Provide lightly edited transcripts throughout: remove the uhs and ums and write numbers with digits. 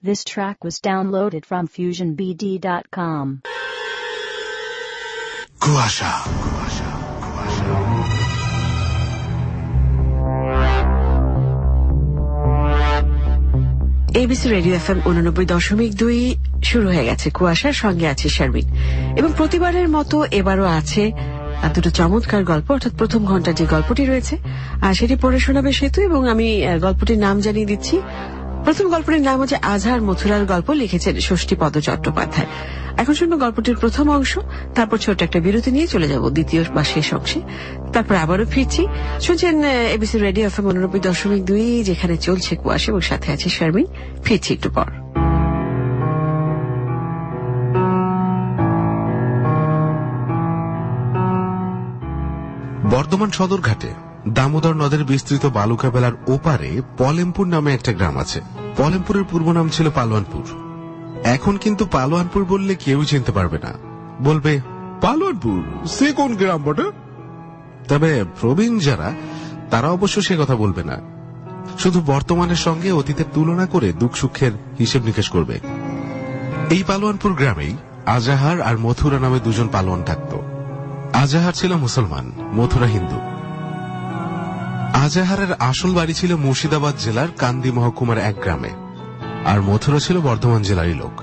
This track was downloaded from FusionBD.com. কুয়াশা ABC radio FM 89.2 শুরু হয়ে গেছে। কুয়াশার সঙ্গে আছে শারমিন এবং প্রতিবারের মতো এবারও আছে দুটো চমৎকার গল্প। অর্থাৎ প্রথম ঘন্টা যে গল্পটি রয়েছে আর সেটি পড়ে শোনাবে সেতু, এবং আমি গল্পটির নাম জানিয়ে দিচ্ছি। প্রথম গল্পটির নাম হচ্ছে আজহার মথুরার গল্প, লিখেছেন ষষ্ঠীপদ চট্টোপাধ্যায়। এখন শুনবো গল্পটির প্রথম অংশ, তারপর ছোট্ট একটা বিরতি নিয়ে চলে যাব দ্বিতীয় বা শেষ অংশে, তারপর আবারও ফিরছি। শুনছেন এবিসি রেডিও এফএম 89.2, যেখানে চলছে কুয়াশা এবং সাথে আছে শারমিন। ফিরছি একটু পর। বর্ধমান সদরঘাটে দামোদর নদের বিস্তৃত বালুকা বেলার ওপারে পলেমপুর নামে একটা গ্রাম আছে। পলেমপুরের পূর্ব নাম ছিল পালোয়ানপুর। এখন কিন্তু পালোয়ানপুর বললে কেউ চিনতে পারবে না, বলবে পালোয়ানপুর সে কোন গ্রাম বটে। তবে প্রবীণ যারা, তারা অবশ্য সে কথা বলবে না, শুধু বর্তমানের সঙ্গে অতীতের তুলনা করে দুঃখ সুখের হিসেব নিকেশ করবে। এই পালোয়ানপুর গ্রামেই আজাহার আর মথুরা নামে দুজন পালোয়ান থাকত। আজাহার ছিল মুসলমান, মথুরা হিন্দু। আজাহারের আসল বাড়ি ছিল মুর্শিদাবাদ জেলার কান্দি মহকুমার এক গ্রামে, আর মথুরা ছিল বর্ধমান জেলারই লোক।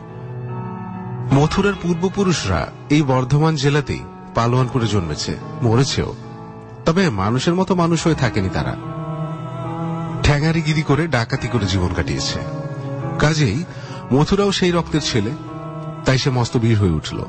মথুরার পূর্বপুরুষরা এই বর্ধমান জেলাতেই পালোয়ানপুরে জন্মেছে, মরেছেও। তবে মানুষের মতো মানুষ হয়ে থাকেনি তারা, ঠ্যাঙারিগিরি করে ডাকাতি করে জীবন কাটিয়েছে। কাজেই মথুরাও সেই রক্তের ছেলে, তাই সে মস্ত বীর হয়ে উঠল।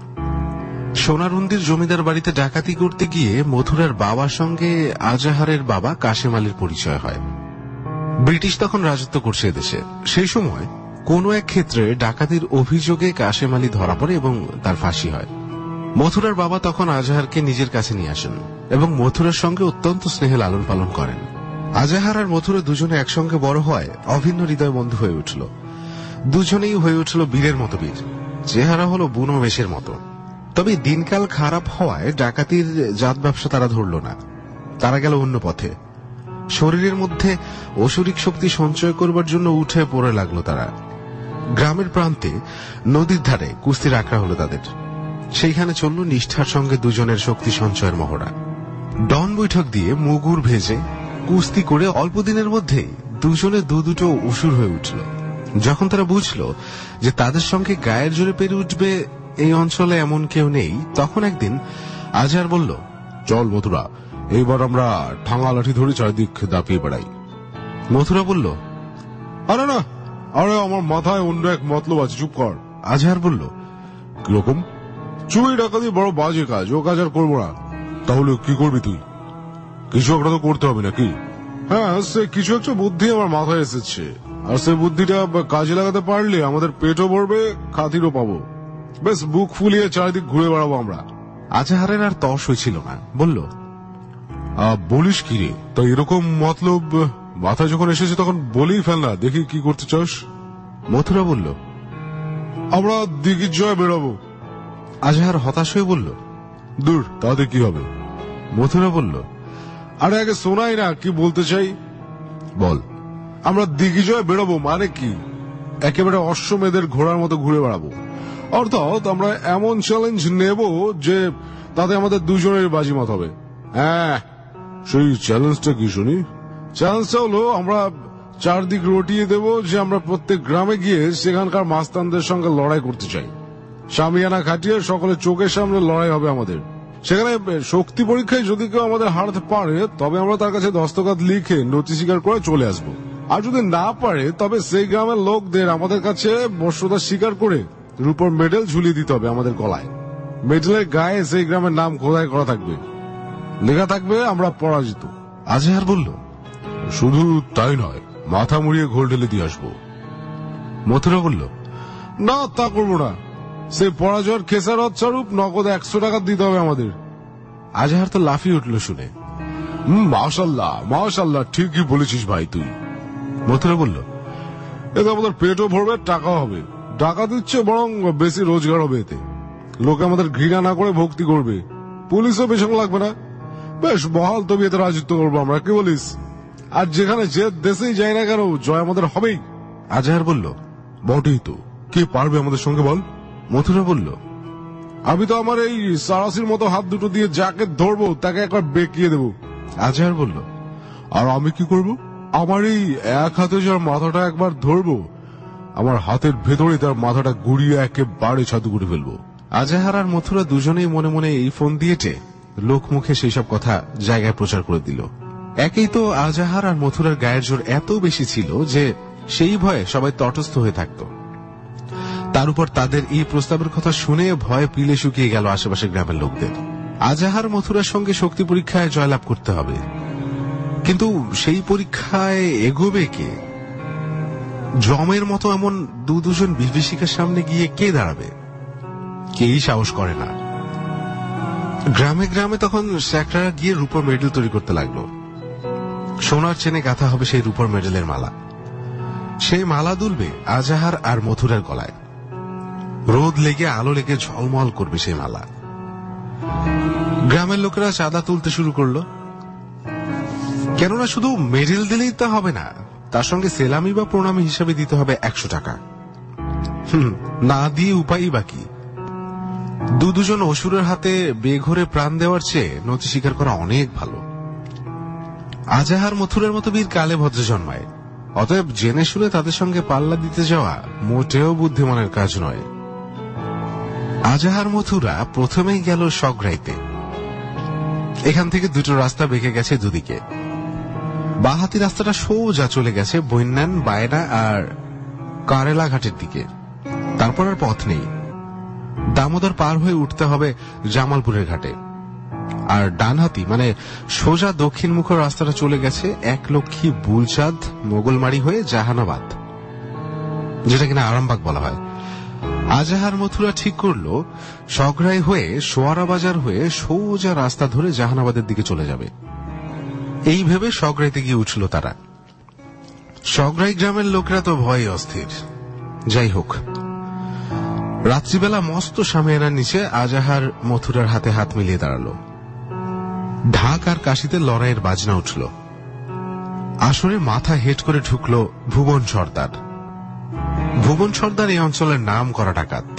সোনারুন্দির জমিদার বাড়িতে ডাকাতি করতে গিয়ে মথুরার বাবার সঙ্গে আজাহারের বাবা কাশেম আলীর পরিচয় হয়। ব্রিটিশ তখন রাজত্ব করছে এদেশে। সেই সময় কোন এক ক্ষেত্রে ডাকাতির অভিযোগে কাশেম আলী ধরা পড়ে এবং তার ফাঁসি হয়। মথুরার বাবা তখন আজাহারকে নিজের কাছে নিয়ে আসেন এবং মথুরার সঙ্গে অত্যন্ত স্নেহে লালন পালন করেন। আজাহার আর মথুরা দুজনে একসঙ্গে বড় হয় অভিন্ন হৃদয় বন্ধু হয়ে উঠল। দুজনেই হয়ে উঠল বীরের মতো বীর, চেহারা হলো বুনো মেষের মতো। তবে দিনকাল খারাপ হওয়ায় ডাকাতির জাত ব্যবসা তারা ধরল না, তারা গেল অন্য পথে। শরীরের মধ্যে অসুরিক শক্তি সঞ্চয় করবার জন্য উঠে পড়ে লাগলো তারা। গ্রামের প্রান্তে নদীর ধারে কুস্তির আখড়া হলো তাদের। সেইখানে চলল নিষ্ঠার সঙ্গে দুজনের শক্তি সঞ্চয়ের মহড়া। ডন বৈঠক দিয়ে মুগুর ভেজে কুস্তি করে অল্প দিনের মধ্যেই দুজনে দুটো অসুর হয়ে উঠল। যখন তারা বুঝল যে তাদের সঙ্গে গায়ের জোরে পেরে উঠবে এই অঞ্চলে এমন কেউ নেই, তখন একদিন আজহার বলল, চল মথুরা, এইবার আমরা ঠাঙা লাঠি ধরে চারিদিক দাপিয়ে বেড়াই। মথুরা বলল, আরে না, আরে আমার মাথায় অন্য এক মতলব আছে, চুপ কর। আজহার বলল, কিরকম? চুরি ডাকাতি বড় বাজে কাজ, ও কাজ আর করবো না। তাহলে কি করবি তুই? কিছু একটা তো করতে হবে নাকি? হ্যাঁ, সে কিছু একটা বুদ্ধি আমার মাথায় এসেছে, আর সে বুদ্ধিটা কাজে লাগাতে পারলে আমাদের পেটও ভরবে, খাতিরও পাবো। বেশ বুক ফুলিয়ে চারিদিক ঘুরে বেড়াবো আমরা। আজাহারের আর তর্স হয়েছিল না, বলল, বলিস কি রে? তা এরকম মতলব মাথায় যখন এসেছে তখন বলেই ফেল না, দেখি কি করতে চাস। মথুরা বলল, আমরা দিঘির জয় বেড়াবো। আজাহার হতাশ হয়ে বলল, দূর, তাতে কি হবে? মথুরা বলল, আরে আগে শোনাই না কি বলতে চাই। বল। আমরা দিঘি জয় বেড়াবো মানে কি? একেবারে অশ্বমেধের ঘোড়ার মতো ঘুরে বেড়াবো। অর্থাৎ আমরা এমন চ্যালেঞ্জ নেব যে তাতে আমাদের দুজনের বাজিমাত হবে। হ্যাঁ, সেই চ্যালেঞ্জটা কি শুনি? চ্যালেঞ্জটা হলো আমরা চারদিক রটিয়ে দেব যে আমরা প্রত্যেক গ্রামে গিয়ে সেখানকার মাস্তানদের সঙ্গে লড়াই করতে চাই। শামিয়ানা খাটিয়ে সকলের চোখের সামনে লড়াই হবে আমাদের। সেখানে শক্তি পরীক্ষায় যদি কেউ আমাদের হারাতে পারে তবে আমরা তার কাছে দস্তখত লিখে নথি স্বীকার করে চলে আসবো। আর যদি না পারে তবে সেই গ্রামের লোকদের আমাদের কাছে বর্ষতা স্বীকার করে রূপোর মেডেল ঝুলিয়ে দিতে হবে আমাদের গলায়। মেডেলের গায়ে সেই গ্রামের নাম খোদাই করা থাকবে, লেখা থাকবে আমরা পরাজিত। আজহার বলল, শুধু তাই নয়, মাথা মুড়িয়ে ঘোল ঢেলে দিয়ে আসবো। মথুরা বলল, না, তা করবো না। সেই পরাজয়ের খেসারত স্বরূপ নগদ 100 টাকা দিতে হবে আমাদের। আজহার তো লাফিয়ে উঠল শুনে। মাশাল্লাহ, মাশাল্লাহ, ঠিকই বলেছিস ভাই তুই। মথুরা বলল, এতে আমাদের পেটও ভরবে, টাকাও হবে। টাকা দিচ্ছে বরং বেশি রোজগার হবে, এতে লোকে আমাদের ঘৃণা না করে ভক্তি করবে, পুলিশও পেছন লাগবে না। বেশ বহাল তবিয়তে রাজত্ব করবো আমরা, কি বলিস? আর যেখানে যে দেশেই যাই না কেন জয় আমাদের হবেই। আজহার বলল, বটেই তো, কে পারবে আমাদের সঙ্গে বল? মথুরা বলল, আমি তো আমার এই সারাসির মতো হাত দুটো দিয়ে যাকে ধরবো তাকে একবার বেঁকিয়ে দেবো। আজহার বলল, আর আমি কি করব? আমার এই এক হাতে যার মাথাটা একবার ধরবো, আমার হাতের ভেতরে তার মাথাটা গুড়িয়ে একেবারে ছাতু করে ফেলবো। আজহার আর মথুরা দুজনেই মনে মনে এই ফোন দিয়েছে লোক মুখে সেই সব কথা জায়গায় প্রচার করে দিল। একেই তো আজহার আর মথুরার গায়ের জোর এত বেশি ছিল যে সেই ভয়ে সবাই তটস্থ হয়ে থাকত। তার উপর তাদের এই প্রস্তাবের কথা শুনে ভয়ে পিলে শুকিয়ে গেল আশেপাশের গ্রামের লোকদের। আজহার মথুরার সঙ্গে শক্তি পরীক্ষায় জয়লাভ করতে হবে, কিন্তু সেই পরীক্ষায় এগোবে কে? জমের মতো এমন দুজন বিভীষিকার সামনে গিয়ে কে দাঁড়াবে? কেই সাহস করে না। গ্রামে গ্রামে তখন স্যাকরারা গিয়ে রূপর মেডেল তৈরি করতে লাগলো। সোনার চেনে গাঁথা হবে সেই রূপর মেডেলের মালা। সেই মালা দুলবে আজহার আর মথুরার গলায়। রোদ লেগে আলো লেগে ঝলমল করবে সেই মালা। গ্রামের লোকেরা চাঁদা তুলতে শুরু করলো, কেননা শুধু মেডেল দিলেই তা হবে না, তার সঙ্গে সেলামি বা প্রণামী হিসাবে দিতে হবে 100 টাকা। না দিয়ে উপায়ই বাকি। দুজন অসুরের হাতে বেঘরে প্রাণ দেওয়ার চেয়ে নতি স্বীকার করা অনেক ভালো। আজহার মথুরার মতো বীর কালে ভদ্রে জন্মায়, অতএব জেনে শুনে তাদের সঙ্গে পাল্লা দিতে যাওয়া মোটেও বুদ্ধিমানের কাজ নয়। আজহার মথুরা প্রথমেই গেল সগ্রাইতে। এখান থেকে দুটো রাস্তা বেঁকে গেছে দুদিকে। বাঁহাতি রাস্তাটা সোজা চলে গেছে বন্যান, বায়না আর কারেলা ঘাটের দিকে। তারপর আর পথ নেই। দামোদর পার হয়ে উঠতে হবে জামালপুরের ঘাটে। আর ডানহাতি মানে সোজা দক্ষিণমুখ রাস্তাটা চলে গেছে একলক্ষী বুলচাঁদ মোগলমারি হয়ে জাহানাবাদ, যেটা কিনা আরামবাগ বলা হয়। আজহার মথুরা ঠিক করলো সগরাই হয়ে সোয়ারা বাজার হয়ে সোজা রাস্তা ধরে জাহানাবাদের দিকে চলে যাবে। এই ভেবে সগরাইতে গিয়ে উঠল তারা। সগরাই গ্রামের লোকেরা তো ভয়ে অস্থির। যাই হোক, রাত্রিবেলা মস্ত সামিয়ানার নিচে আজহার মথুরার হাতে হাত মিলিয়ে দাঁড়ালো। ঢাক আর কাশিতে লড়াইয়ের বাজনা উঠল। আসরে মাথা হেট করে ঢুকল ভুবন সর্দার। ভুবন সর্দার এই অঞ্চলের নাম করা ডাকাত।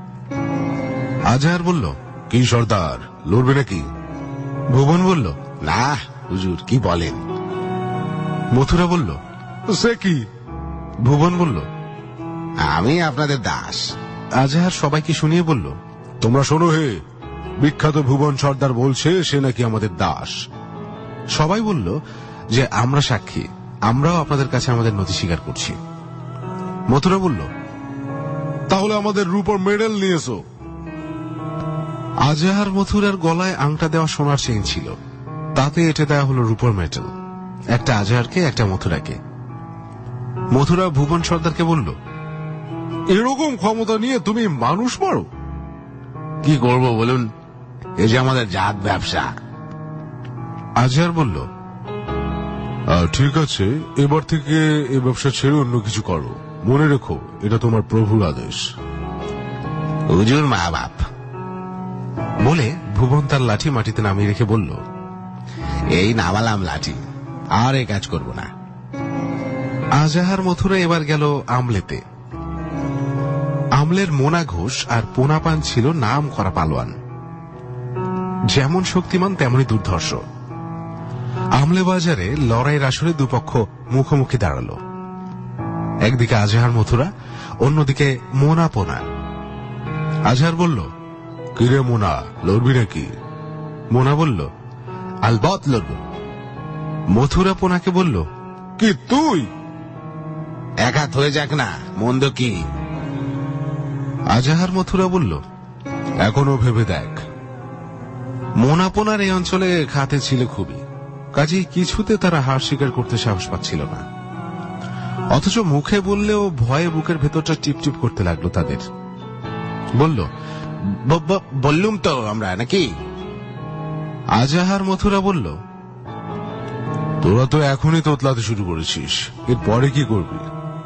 আজহার বলল, কি সর্দার, লড়বে নাকি? ভুবন বলল, না হুজুর, কি বলেন? মথুরা বলল, সে কি? ভুবন বলল, আমি আপনাদের দাস। আজহার সবাইকে শুনিয়ে বলল, তোমরা শোনো হে, বিখ্যাত ভুবন সর্দার বলছে সে নাকি আমাদের দাস। সবাই বলল যে আমরা সাক্ষী, আমরাও আপনাদের কাছে আমাদের নথি স্বীকার করছি। মথুরা বলল, তাহলে আমাদের রূপর মেডেল নিয়ে এসো। আজহার মথুরার গলায় আংটা দেওয়া সোনার চেইন ছিল, তাতে এঁটে দেওয়া হলো রূপর মেডেল, একটা আজহারকে একটা মথুরাকে। মথুরা ভুবন সর্দারকে বলল, এরকম ক্ষমতা নিয়ে তুমি মানুষ মারো? কি করব বলুন, এই যে আমাদের জাত ব্যবসা। আজহার বলল, ঠিক আছে, এবার থেকে এ ব্যবসা ছেড়ে অন্য কিছু করো। মনে রেখো, এটা তোমার প্রভুর আদেশ। হুজুর মা বাপ বলে ভুবন তার লাঠি মাটিতে নামিয়ে রেখে বলল, এই নামালাম লাঠি, আর এ কাজ করব না। আজহার মথুরা এবার গেল আমলেতে। আমলের মোনা ঘোষ আর পোনাপান ছিল নাম করা পালোয়ান, যেমন শক্তিমান তেমনি দুর্ধর্ষ। আমলে বাজারে লড়াইয়ের আসরে দুপক্ষ মুখোমুখি দাঁড়ালো। একদিকে আজহার মথুরা, অন্যদিকে মোনা পোনা। আজহার বলল, কিরে মোনা, লড়বি নাকি? মোনা বলল, আলবত লড়ব। মথুরা পোনাকে বলল, কি তুই? এক হাত হয়ে যাক না, মন্দ কি? আজহার মথুরা বলল, এখনো ভেবে দেখ। মোনা পোনার এই অঞ্চলে খাতে ছিল খুবই, কাজেই কিছুতে তারা হার স্বীকার করতে সাহস পাচ্ছিল না। অথচ মুখে বললেও ভয়ে বুকের ভেতরটা টিপটিপ করতে লাগলো তাদের। বলল, বললুম তো আমরা নাকি? আজহার মথুরা বলল, তোরা তো এখনই তোতলাতে শুরু করেছিস, এরপরে কি করবি?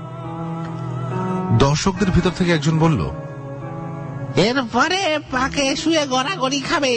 দর্শকদের ভিতর থেকে একজন বলল, এরপরে পাকে শুয়ে গড়াগড়ি খাবে।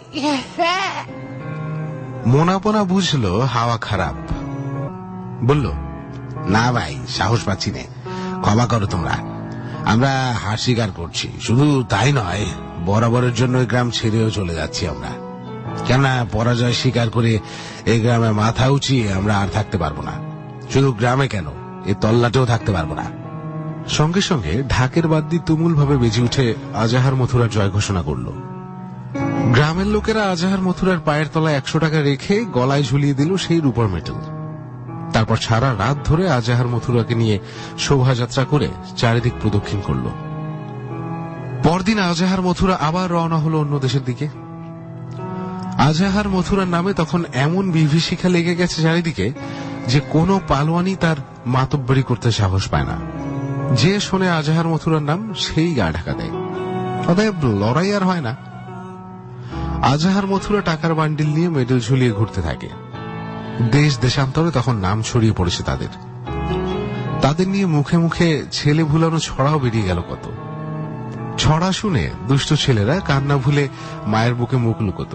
মোনাপোনা বুঝলো হাওয়া খারাপ, বলল, না ভাই, সাহস পাচ্ছি না, ক্ষমা করো তোমরা, আমরা হার স্বীকার করছি, শুধু তাই নয়, বরাবরের জন্য এই গ্রাম ছেড়েও চলে যাচ্ছি আমরা। কেননা পরাজয় স্বীকার করে এই গ্রামে মাথা উঁচিয়ে আমরা আর থাকতে পারবো না। শুধু গ্রামে কেন, এই তল্লাটেও থাকতে পারবো না। সঙ্গে সঙ্গে ঢাকের বাদ্যি তুমুল ভাবে বেজে উঠে আজাহার মথুরার জয় ঘোষণা করল। গ্রামের লোকেরা আজাহার মথুরার পায়ের তলায় 100 টাকা রেখে গলায় ঝুলিয়ে দিল সেই রূপার মেডেল। তারপর সারা রাত ধরে আজাহার মথুরাকে নিয়ে শোভাযাত্রা করে চারিদিক প্রদক্ষিণ করল। পরদিন আজাহার মথুরা আবার রওনা হলো অন্য দেশের দিকে। আজাহার মথুরার নামে তখন এমন বিভীষিকা লেগে গেছে চারিদিকে যে কোনো পালোয়ানি তার মাতব্বরি করতে সাহস পায় না। যে শোনে আজাহার মথুরার নাম সেই গা ঢাকা দেয়। অতএব লড়াই আর হয় না। আজাহার মথুরা টাকার বান্ডিল নিয়ে মেডেল ঝুলিয়ে ঘুরতে থাকে। দেশ দেশান্তরে তখন নাম ছড়িয়ে পড়েছে তাদের। তাদের নিয়ে মুখে মুখে ছেলে ভুলানো ছড়াও বেরিয়ে গেল কত। ছড়া শুনে দুষ্ট ছেলেরা কান্না ভুলে মায়ের বুকে মুখ লুকোত।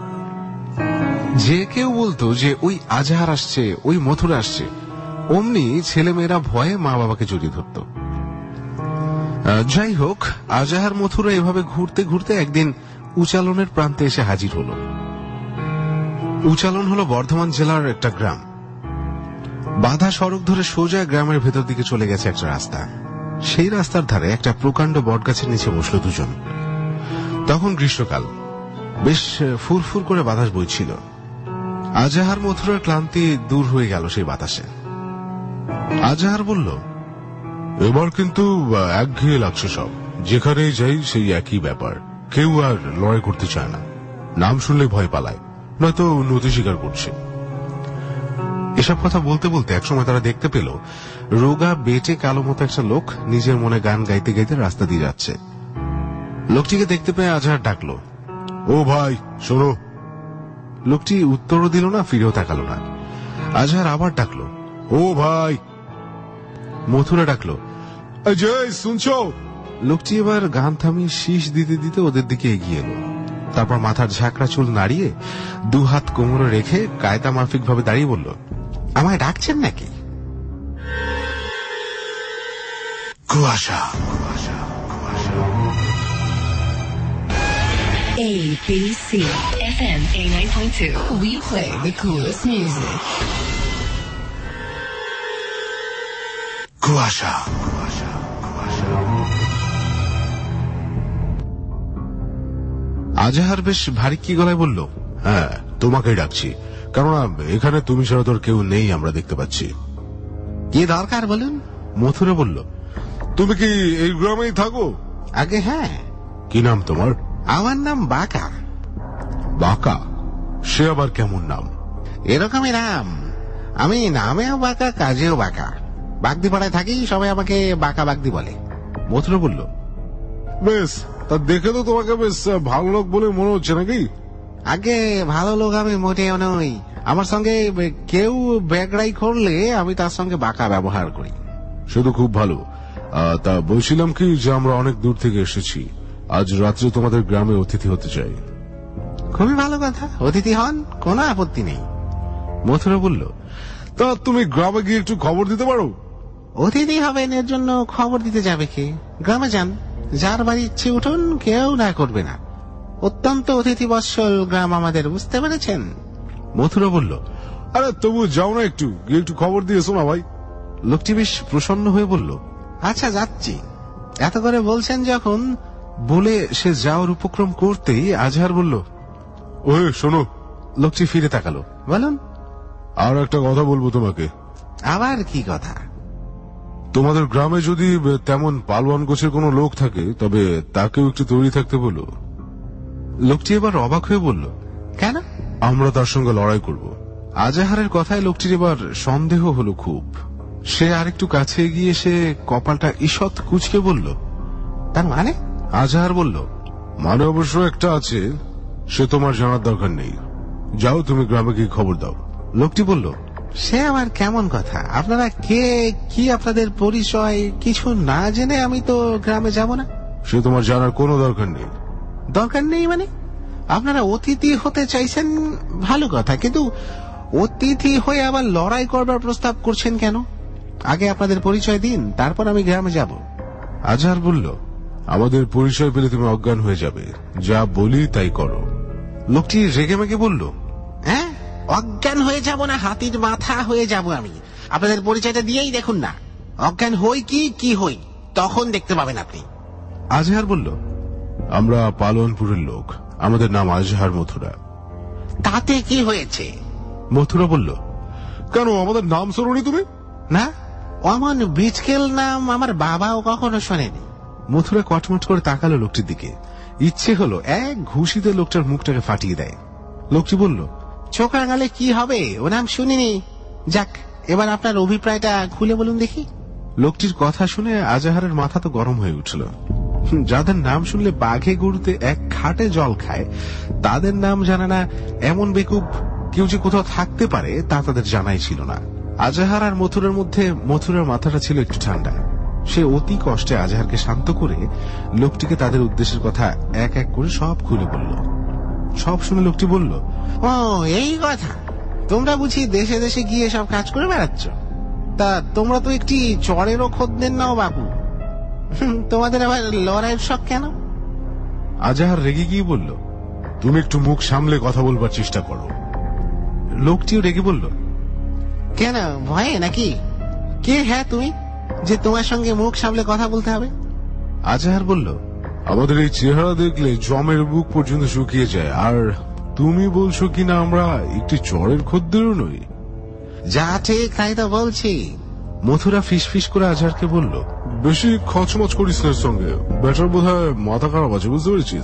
যে কেউ বলতো যে ওই আজাহার আসছে, ওই মথুরা আসছে, অমনি ছেলেমেয়েরা ভয়ে মা বাবাকে জড়িয়ে ধরত। যাই হোক, আজাহার মথুরা এভাবে ঘুরতে ঘুরতে একদিন উচালনের প্রান্তে এসে হাজির হল। উচালন হল বর্ধমান জেলার একটা গ্রাম। বাঁধা সড়ক ধরে সোজা গ্রামের ভেতর দিকে চলে গেছে একটা রাস্তা। সেই রাস্তার ধারে একটা প্রকাণ্ড বটগাছের নিচে বসল দুজন। তখন গ্রীষ্মকাল, বেশ ফুরফুর করে বাতাস বইছিল। আজাহার মথুরার ক্লান্তি দূর হয়ে গেল সেই বাতাসে। আজাহার বলল, এবার কিন্তু একঘেয়ে লাগছে সব, যেখানেই যাই সেই একই ব্যাপার, কেউ আর লড়াই করতে চায় না, নাম শুনলে ভয় পালায়, নয়তো নতি স্বীকার করছে। এসব কথা বলতে বলতে একসময় তারা দেখতে পেল রোগা বেটে কালো মতো একটা লোক নিজের মনে গান গাইতে গাইতে রাস্তা দিয়ে যাচ্ছে। লোকটিকে দেখতে পেয়ে আজহার ডাকলো, ও ভাই শোনো। লোকটি উত্তরও দিল না, ফিরেও তাকালো না। আজহার আবার ডাকলো, ও ভাই। মথুরা ডাকলো, জয় শুনছো? লোকটি এবার গান থামিয়ে শীষ দিতে দিতে ওদের দিকে এগিয়ে এলো। তারপর মাথার ঝাঁকড়া চুল নাড়িয়ে দুহাত কোমরে রেখে কায়দা মাফিক ভাবে দাঁড়িয়ে বলল, আমায় ডাকছেন নাকি? কুয়াশা। ABC FM 89.2. We play the coolest music. কুয়াশা। আজাহার বেশ ভারী কি গলায় বলল, হ্যাঁ তোমাকেই ডাকছি, কেননা এখানে তুমি ছাড়া তোর কেউ নেই আমরা দেখতে পাচ্ছি। কি দরকার বলুন? মথুরা বলল, তুমি কি এই গ্রামেই থাকো? আগে হ্যাঁ। কি নাম তোমার? আমার নাম বাঁকা। বাঁকা? সে আবার কেমন নাম? এরকমই নাম, আমি নামেও বাঁকা, কাজেও বাঁকা। বাগদিপাড়ায় থাকি, সবাই আমাকে বাঁকা বাগদি বলে। মথুরা বলল, বেশ, তা দেখে তো তোমাকে বেশ ভালো লোক বলে মনে হচ্ছে নাকি? আগে ভালো লোক আমি মোটেও নই। আমার সঙ্গে কেউ ব্যাগড়াই করলে আমি তার সঙ্গে বাঁকা ব্যবহার করি। শুধু খুব ভালো। তা বলছিলাম কি যে আমরা অনেক দূর থেকে এসেছি, আজ রাত্রে তোমাদের গ্রামে অতিথি হতে চাই। খুবই ভালো কথা, অতিথি হন, কোনো আপত্তি নেই। মথুরা বলল, তা তুমি গ্রামে গিয়ে একটু খবর দিতে পারো? অতিথি হবেন এর জন্য খবর দিতে যাবে কে? গ্রামে যান, যার বাড়ি ইচ্ছে উঠুন, কেউ না করবে না। অত্যন্ত অতিথি বৎসল গ্রাম আমাদের, বুঝতে পেরেছেন? মথুরা বলল, আরে তবু যাও না, একটু গিয়ে একটু খবর দিয়ে শোনা ভাই। লোকটি বেশ প্রসন্ন হয়ে বলল, আচ্ছা যাচ্ছি। এত করে বলছেন যখন, বলে সে যাওয়ার উপক্রম করতেই আজহার বলল, ওহে শোনো। লোকটি ফিরে তাকালো, বলুন। আর একটা কথা বলবো তোমাকে। আবার কি কথা? তোমাদের গ্রামে যদি তেমন পালোয়ান গোছের কোনো লোক থাকে, তবে তাকেও একটু তৈরি থাকতে বলো। লোকটি এবার অবাক হয়ে বলল, কেন? আমরা তার সঙ্গে লড়াই করব। আজাহারের কথায় লোকটির এবার সন্দেহ হলো খুব। সে আরেকটু কাছে গিয়ে সে কপালটা ঈষৎ কুঁচকে বলল, তার মানে? আজাহার বলল, মানে অবশ্য একটা আছে, সে তোমার জানার দরকার নেই। যাও তুমি গ্রামে গিয়ে খবর দাও। লোকটি বলল, সে আবার কেমন কথা? আপনারা কে, কি আপনাদের পরিচয়, কিছু না জেনে আমি তো গ্রামে যাব না। সে তোমার জানার কোনো দরকার নেই। দরকার নেই মানে? আপনারা অতিথি হতে চাইছেন, ভালো কথা, কিন্তু অতিথি হয়ে আবার লড়াই করবার প্রস্তাব করছেন কেন? আগে আপনাদের পরিচয় দিন, তারপর আমি গ্রামে যাব। আজহার বলল, আমাদের পরিচয় পেলে তুমি অজ্ঞান হয়ে যাবে, যা বলি তাই করো। লোকটি রেগে মেগে বলল, হ্যাঁ, অজ্ঞান হয়ে যাব না হাতির মাথা হয়ে যাব আমি? আপনাদের পরিচয়টা দিয়েই দেখুন না, অজ্ঞান হই কি হই তখন দেখতে পাবেন আপনি। আজহার বলল, আমরা পালনপুরের লোক, আমাদের নাম আজহার মথুরা। তাতে কি হয়েছে? মথুরা বলল, কেন আমাদের নাম শোনোনি তুমি? না, অমন বিচকেল নাম আমার বাবাও কখনো শোনেনি। মথুরা কটমট করে তাকালো লোকটির দিকে। ইচ্ছে হলো এক ঘুষিতে লোকটার মুখটাকে ফাটিয়ে দেয়। লোকটি বলল, চোখ রাঙালে কি হবে, ও নাম শুনিনি। যাক, এবার আপনার অভিপ্রায়টা খুলে বলুন দেখি। লোকটির কথা শুনে আজহারের মাথা তো গরম হয়ে উঠল। যাদের নাম শুনলে বাঘে গরুতে এক খাটে জল খায়, তাদের নাম জানে না এমন বেকুব কেউ যে কোথাও থাকতে পারে তা তাদের জানাই ছিল না। আজহার আর মথুরার মধ্যে মথুরার মাথাটা ছিল একটু ঠান্ডা। সে অতি কষ্টে আজহারকে শান্ত করে লোকটিকে তাদের উদ্দেশ্যের কথা এক এক করে সব খুলে বলল। সব শুনে লোকটি বলল, ও এই কথা, তোমরা বুঝি দেশে দেশে গিয়ে সব কাজ করে বেড়াচ্ছ? তা তোমরা তো একটি চরেরও খোঁজ নেন নাও বাবু, তোমাদের আবার লড়াইয়ের শখ কেন? আজহার রেগে গিয়ে বলল, তুমি একটু মুখ সামলে কথা বলবার চেষ্টা করো। লোকটিও রেগে বলল, কেন, ভয়ে নাকি? কে হ্যাঁ তুমি যে তোমার সঙ্গে মুখ সামলে কথা বলতে হবে? আজহার বলল, আমাদের এই চেহারা দেখলে জমের বুক পর্যন্ত শুকিয়ে যায়, আর তুমি বলছো কিনা আমরা একটি চরের খদ্দেরও নই। যা ঠিক তাই তো বলছি। মথুরা ফিসফিস করে আজহারকে বলল, বেশি খচমচ করিস না সঙ্গে, বেটার বোধ হয় মাথা খারাপ আছে, বুঝতে পেরেছিস?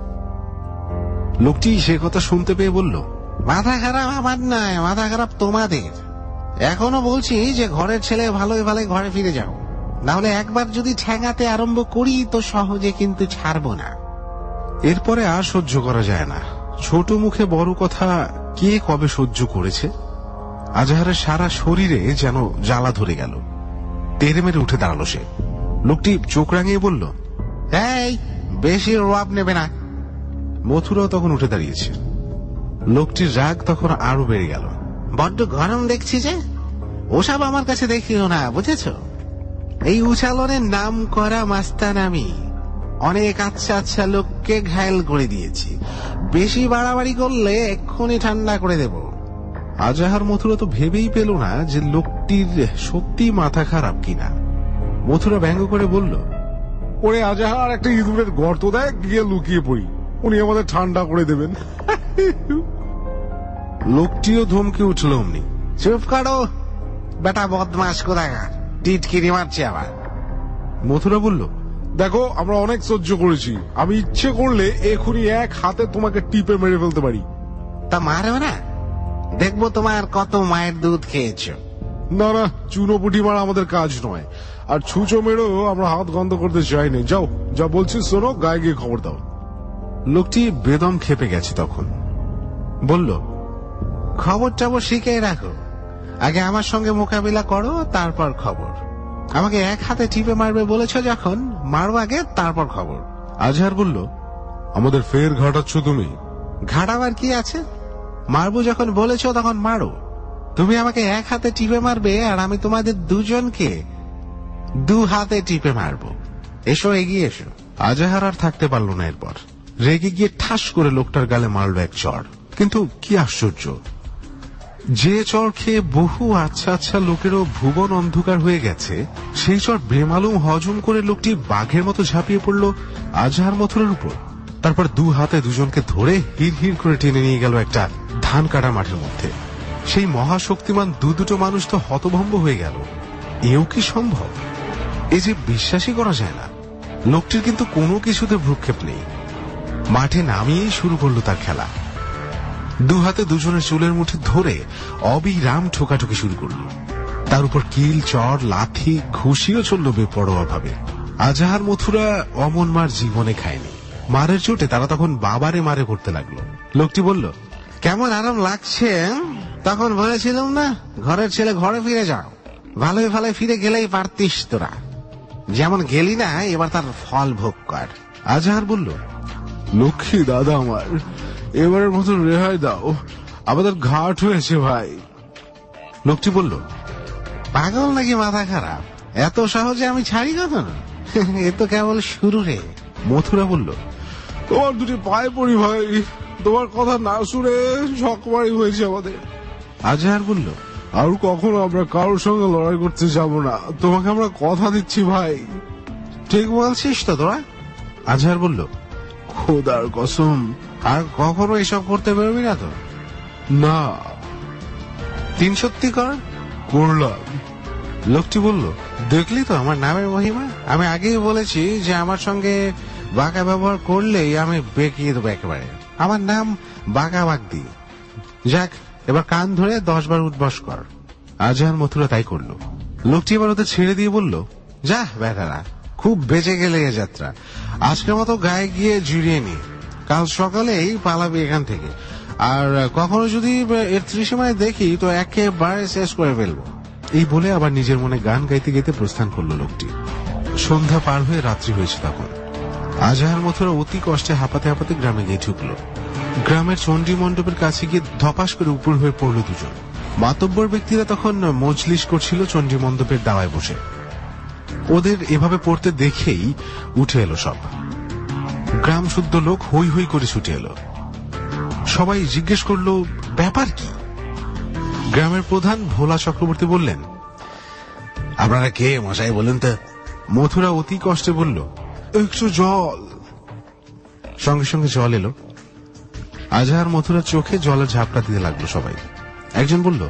লোকটি সে কথা শুনতে পেয়ে বলল, মাথা খারাপ আমার নয়, মাথা খারাপ তোমাদের। এখনো বলছি যে ঘরের ছেলে ভালোই ভালো ঘরে ফিরে যাও, নাহলে একবার যদি ঠ্যাঙাতে আরম্ভ করি তো সহজে কিন্তু ছাড়বো না। এরপরে আর সহ্য করা যায় না। ছোট মুখে বড় কথা কে কবে সহ্য করেছে? আজহারের সারা শরীরে যেন জ্বালা ধরে গেল। তেড়ে মেরে উঠে দাঁড়ালো সে। লোকটি চোখ রাঙিয়ে বলল, এই বেশি রোয়াব নেবে না। মথুরাও তখন উঠে দাঁড়িয়েছে। লোকটির রাগ তখন আরো বেড়ে গেল। বড্ড গরম দেখছি যে, ওসব আমার কাছে দেখিও না, বুঝেছ? এই উচালনের নাম করা মাস্তান আমি। অনেক আচ্ছা আচ্ছা লোককে ঘায়েল করে দিয়েছি, বেশি বাড়াবাড়ি করলে এক্ষুনি ঠান্ডা করে দেব। আজহার মথুরা তো ভেবেই পেল না যে লোকটির সত্যি মাথা খারাপ কিনা। মথুরা ব্যঙ্গ করে বলল, ওরে আজহার, একটা ইঁদুরের গর্ত দেয়, গিয়ে লুকিয়ে পড়ি, উনি আমাদের ঠান্ডা করে দেবেন। লোকটিও ধমকে উঠল অমনি। চুপ করো বেটা, বদমাস কোথাকার, টিটকিরি মারছে আবার। মথুরা বলল, দেখো আমরা অনেক সহ্য করেছি, আমি ইচ্ছে করলে এখনই এক হাতে তোমাকে টিপে মেরে ফেলতে পারি। তা মারো না, দেখবো তোমার কত মায়ের দুধ খেয়েছ। না না, চুনোপুটি মারা আমাদের কাজ নয়, আর ছুঁচো মেরেও আমরা হাত গন্ধ করতে চাই না। যাও, যা বলছিস শোনো, গায়ে গিয়ে খবর দাও। লোকটি বেদম খেপে গেছে। তখন বলল, খবর টবর শিখে রাখো, আগে আমার সঙ্গে মোকাবিলা করো, তারপর খবর। আমাকে এক হাতে টিপে মারবে বলেছ যখন, মারো আগে তারপর খবর। আজহার বলল, আমাদের ফের ঘাটাচ্ছ তুমি? ঘাটাবার কি আছে, মারবো যখন বলেছ তখন মারো। তুমি আমাকে এক হাতে টিপে মারবে, আর আমি তোমাদের দুজনকে দু হাতে টিপে মারবো। এসো, এগিয়ে এসো। আজহার আর থাকতে পারল না। এরপর রেগে গিয়ে ঠাস করে লোকটার গালে মারল এক চড়। কিন্তু কি আশ্চর্য, যে চড় খেয়ে বহু আচ্ছা আচ্ছা লোকেরও ভুবন অন্ধকার হয়ে গেছে, সেই চড় বেমালুম হজম করে লোকটি বাঘের মতো ঝাঁপিয়ে পড়ল আজহার মথুরার উপর। তারপর দু হাতে দুজনকে ধরে হির হির করে টেনে নিয়ে গেল একটা ধান কাটা মাঠের মধ্যে। সেই মহাশক্তিমান দুটো মানুষ তো হতভম্ব হয়ে গেল। এও কি সম্ভব? এ যে বিশ্বাসই করা যায় না। লোকটির কিন্তু কোনো কিছুতে ভ্রুক্ষেপ নেই। মাঠে নামিয়েই শুরু করলো তার খেলা। দু হাতে দুজনের চুলের মুঠে ধরে অবিরাম ঠোকাঠুকি শুরু করলো। তার উপর কিল, চড়, লাথি, ঘুষিও চলল বেপরোয়া ভাবে। আজহার মথুরা অমন মার জীবনে খায়নি। মারের চোটে তারা তখন বাবারে মারে করতে লাগলো। লোকটি বলল, কেমন আরাম লাগছে? তখন বলেছিলাম না, ঘরের ছেলে ঘরে ফিরে যাও। ভালোই ভালো ফিরে গেলেই পারতিস তোরা, যেমন গেলি না, এবার তার ফল ভোগ কর। আজহার বলল, লক্ষ্মী দাদা আমার, এবারের মতো রেহাই দাও, আমাদের ঘাট হয়েছে ভাই। লোকটি বলল, পাগল নাকি মাথা খারাপ? এত সহজে আমি ছাড়ি কখনো? এ তো কেবল শুরু রে। মথুরা বলল, তোমার দুটি পায়ে পড়ি ভাই, তোমার কথা না শুনে শকমারি হয়েছে আমাদের। আজহার বলল, আর কখনো আমরা কারোর সঙ্গে লড়াই করতে যাব না, তোমাকে আমরা কথা দিচ্ছি ভাই। ঠিক বলছিস তো তোরা? আজহার বলল, খোদার কসম। আর কখনো এসব করতে পারবি না তো? না। 3 সত্যি কর। করলাম। লোকটি বলল, দেখলি তো আমার নামের মহিমা? আমি আগেই বলেছি যে আমার সঙ্গে বাঁকা ব্যবহার করলেই আমি বেঁকিয়ে দেবো একেবারে। আমার নাম বাঁকা বাগদি। যাক, এবার কান ধরে 10 বার উঠবস কর। আজহার মথুরা তাই করলো। লোকটি এবার ওদের ছেড়ে দিয়ে বলল, যা বেটারা, খুব বেঁচে গেলে এ যাত্রা। আজকের মতো গায়ে গিয়ে জুড়িয়ে নি, কাল সকালেই পালাবি এখান থেকে। আর কখনো যদি এর ত্রিসীমায় দেখি তো একেবারে শেষ করে ফেলবো। এই বলে আবার নিজের মনে গান গাইতে গাইতে প্রস্থান করলো লোকটি। সন্ধ্যা পার হয়ে রাত্রি হয়েছে তখন। আজহার মথুরা অতি কষ্টে হাঁপাতে হাঁপাতে গ্রামে গিয়ে ঢুকলো। গ্রামের চণ্ডী মণ্ডপের কাছে গিয়ে ধপাস করে উপর হয়ে পড়ল দুজন। মাতব্বর ব্যক্তিরা তখন মজলিস করছিল চণ্ডী মণ্ডপের দাওয়ায় বসে। ওদের এভাবে পড়তে দেখেই উঠে এলো সব। গ্রাম শুদ্ধ লোক হই হই করে ছুটে এলো। সবাই জিজ্ঞেস করলো, ব্যাপার কি? গ্রামের প্রধান ভোলা চক্রবর্তী বললেন, আপনারা কে মশাই বলেন তো? মথুরা অতি কষ্টে বলল, একটু জল। সঙ্গে সঙ্গে জল এলো। আজহার মথুরার চোখে জলের ঝাপটা দিতে লাগলো সবাই। একজন বলল,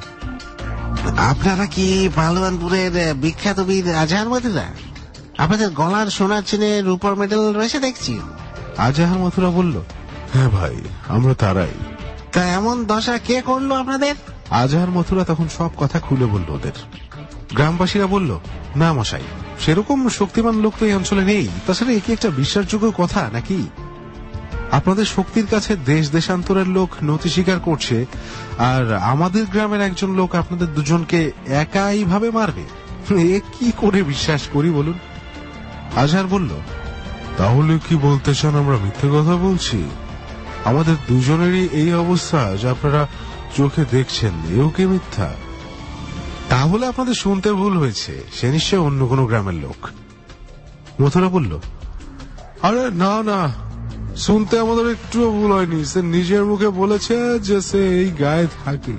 আপনারা কি পালোয়ানপুরের বিখ্যাত বীর আজহার মথুরা? আপনাদের গলার সোনার চেনে রূপর মেডেল রয়েছে দেখছি। আজহার মথুরা বলল, হ্যাঁ ভাই, আমরা তারাই। তা এমন দশা কে করলো আপনাদের? আজহার মথুরা তখন সব কথা খুলে বলল ওদের। গ্রামবাসীরা বলল, না মশাই, সেরকম শক্তিমান লোক তো এই অঞ্চলে নেই। তাছাড়া এ কি একটা বিশ্বাসযোগ্য কথা নাকি? আপনাদের শক্তির কাছে দেশ দেশান্তরের লোক নতি স্বীকার করছে, আর আমাদের গ্রামের একজন লোক আপনাদের দুজনকে একাই ভাবে মারবে? এ কি করে বিশ্বাস করি বলুন? আজহার বলল, তাহলে কি বলতে চান আমরা মিথ্যে কথা বলছি? আমাদের দুজনেরই এই অবস্থা যা আপনারা চোখে দেখছেন, এও কি মিথ্যা? তাহলে আপনাদের শুনতে ভুল হয়েছে, সে নিশ্চয় অন্য কোনো গ্রামের লোক। মথুরা বলল, আরে না না, শুনতে আমাদের একটুও ভুল হয়নি। সে নিজের মুখে বলেছে যে সে এই গায়ে থাকে।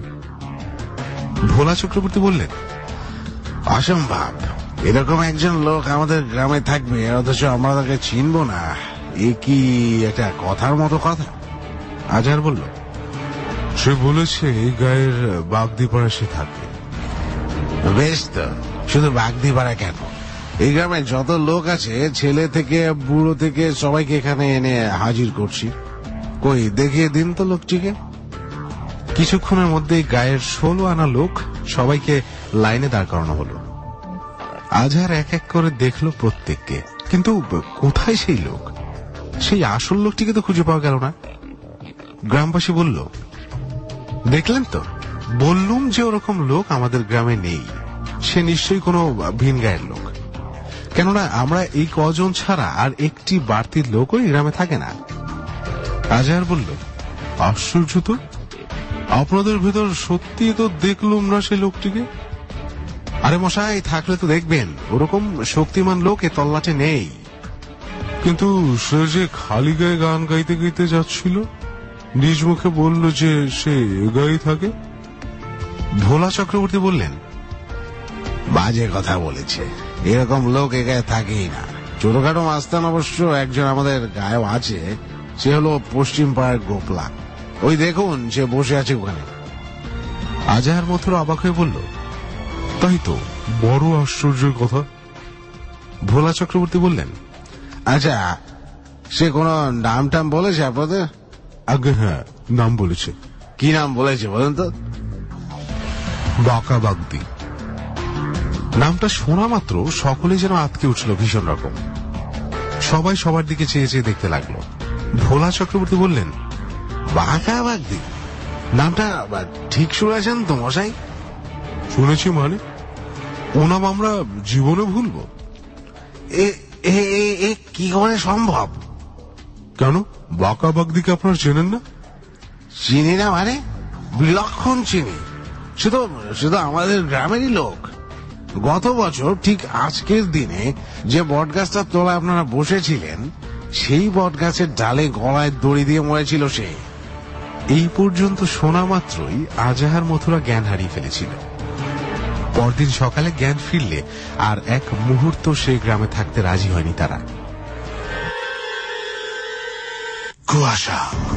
ভোলা চক্রবর্তী বললেন, অসম্ভব, এরকম একজন লোক আমাদের গ্রামে থাকবে অথচ আমরা তাকে চিনব না, এ কি একটা কথার মতো কথা? আজহার বলল, সে বলেছে এই গায়ের বাগদিপাড়া সে থাকে। বেশ তো, শুধু বাগদিপাড়া কেন, এই গ্রামে যত লোক আছে ছেলে থেকে বুড়ো থেকে সবাইকে এখানে এনে হাজির করছি। কই দেখিয়ে দিন তো লোকটিকে। কিছুক্ষণের মধ্যেই গায়ের 16 আনা লোক সবাইকে লাইনে দাঁড় করানো হলো। আজহার এক এক করে দেখলো প্রত্যেককে, কিন্তু কোথায় সেই লোক? সেই আসল লোকটিকে তো খুঁজে পাওয়া গেল না। গ্রামবাসী বলল, দেখলেন তো, বললুম যে ওরকম লোক আমাদের গ্রামে নেই। সে নিশ্চয়ই কোনো ভিন গায়ের লোক, কেননা আমরা এই কজন ছাড়া আর একটি বাড়তি লোকও এই গ্রামে থাকে না। আজহার বলল, আশ্চর্য তো, আপনাদের ভেতর সত্যি তো দেখলুম না সেই লোকটিকে। আরে মশাই, থাকলে তো দেখবেন, ওরকম শক্তিমান লোক এ তল্লাটে নেই। কিন্তু সে যে খালি গায়ে গান গাইতে গাইতে যাচ্ছিল, নিজ মুখে বলল যে সে এ গায়ে থাকে। ভোলা চক্রবর্তী বললেন, বাজে কথা বলেছে, এরকম লোক এ গায়ে থাকেই না। ছোটখাটো মাস্তান অবশ্য একজন আমাদের গায়েও আছে, সে হলো পশ্চিম পাড়ার গোপলা। ওই দেখুন, সে বসে আছে ওখানে। আজহার মথুরা অবাক হয়ে বলল, তাই তো, বড় আশ্চর্যের কথা। ভোলা চক্রবর্তী বললেন, আচ্ছা, সে কোন নাম টাম বলেছে আপনাদের? আগে হ্যাঁ, নাম বলেছে। কি নাম বলেছে বলেন তো? বাঁকা বাগদি। নামটা শোনা মাত্র সকলে যেন আটকে উঠল ভীষণ রকম। সবাই সবার দিকে চেয়ে চেয়ে দেখতে লাগলো। ভোলা চক্রবর্তী বললেন, বাঁকা বাগদি নামটা ঠিক শুনেছেন তো মশাই? শুনেছি মানে? ও নাম আমরা জীবনে ভুলবো? এ কি করে সম্ভব? কেন, বাঁকা বাগদিকে আপনারা চেনেন না? চিনি না মানে? বিলক্ষণ চিনি, শুধু আমাদের গ্রামেরই লোক। গত বছর ঠিক আজকের দিনে যে বটগাছটার তলায় আপনারা বসেছিলেন, সেই বটগাছের ডালে গলায় দড়ি দিয়ে মরেছিল সে। এই পর্যন্ত শোনা মাত্রই আজাহার মথুরা জ্ঞান হারিয়ে ফেলেছিল। পরদিন সকালে জ্ঞান ফিরলে আর এক মুহূর্ত সেই গ্রামে থাকতে রাজি হয়নি তারা। কুয়াশা।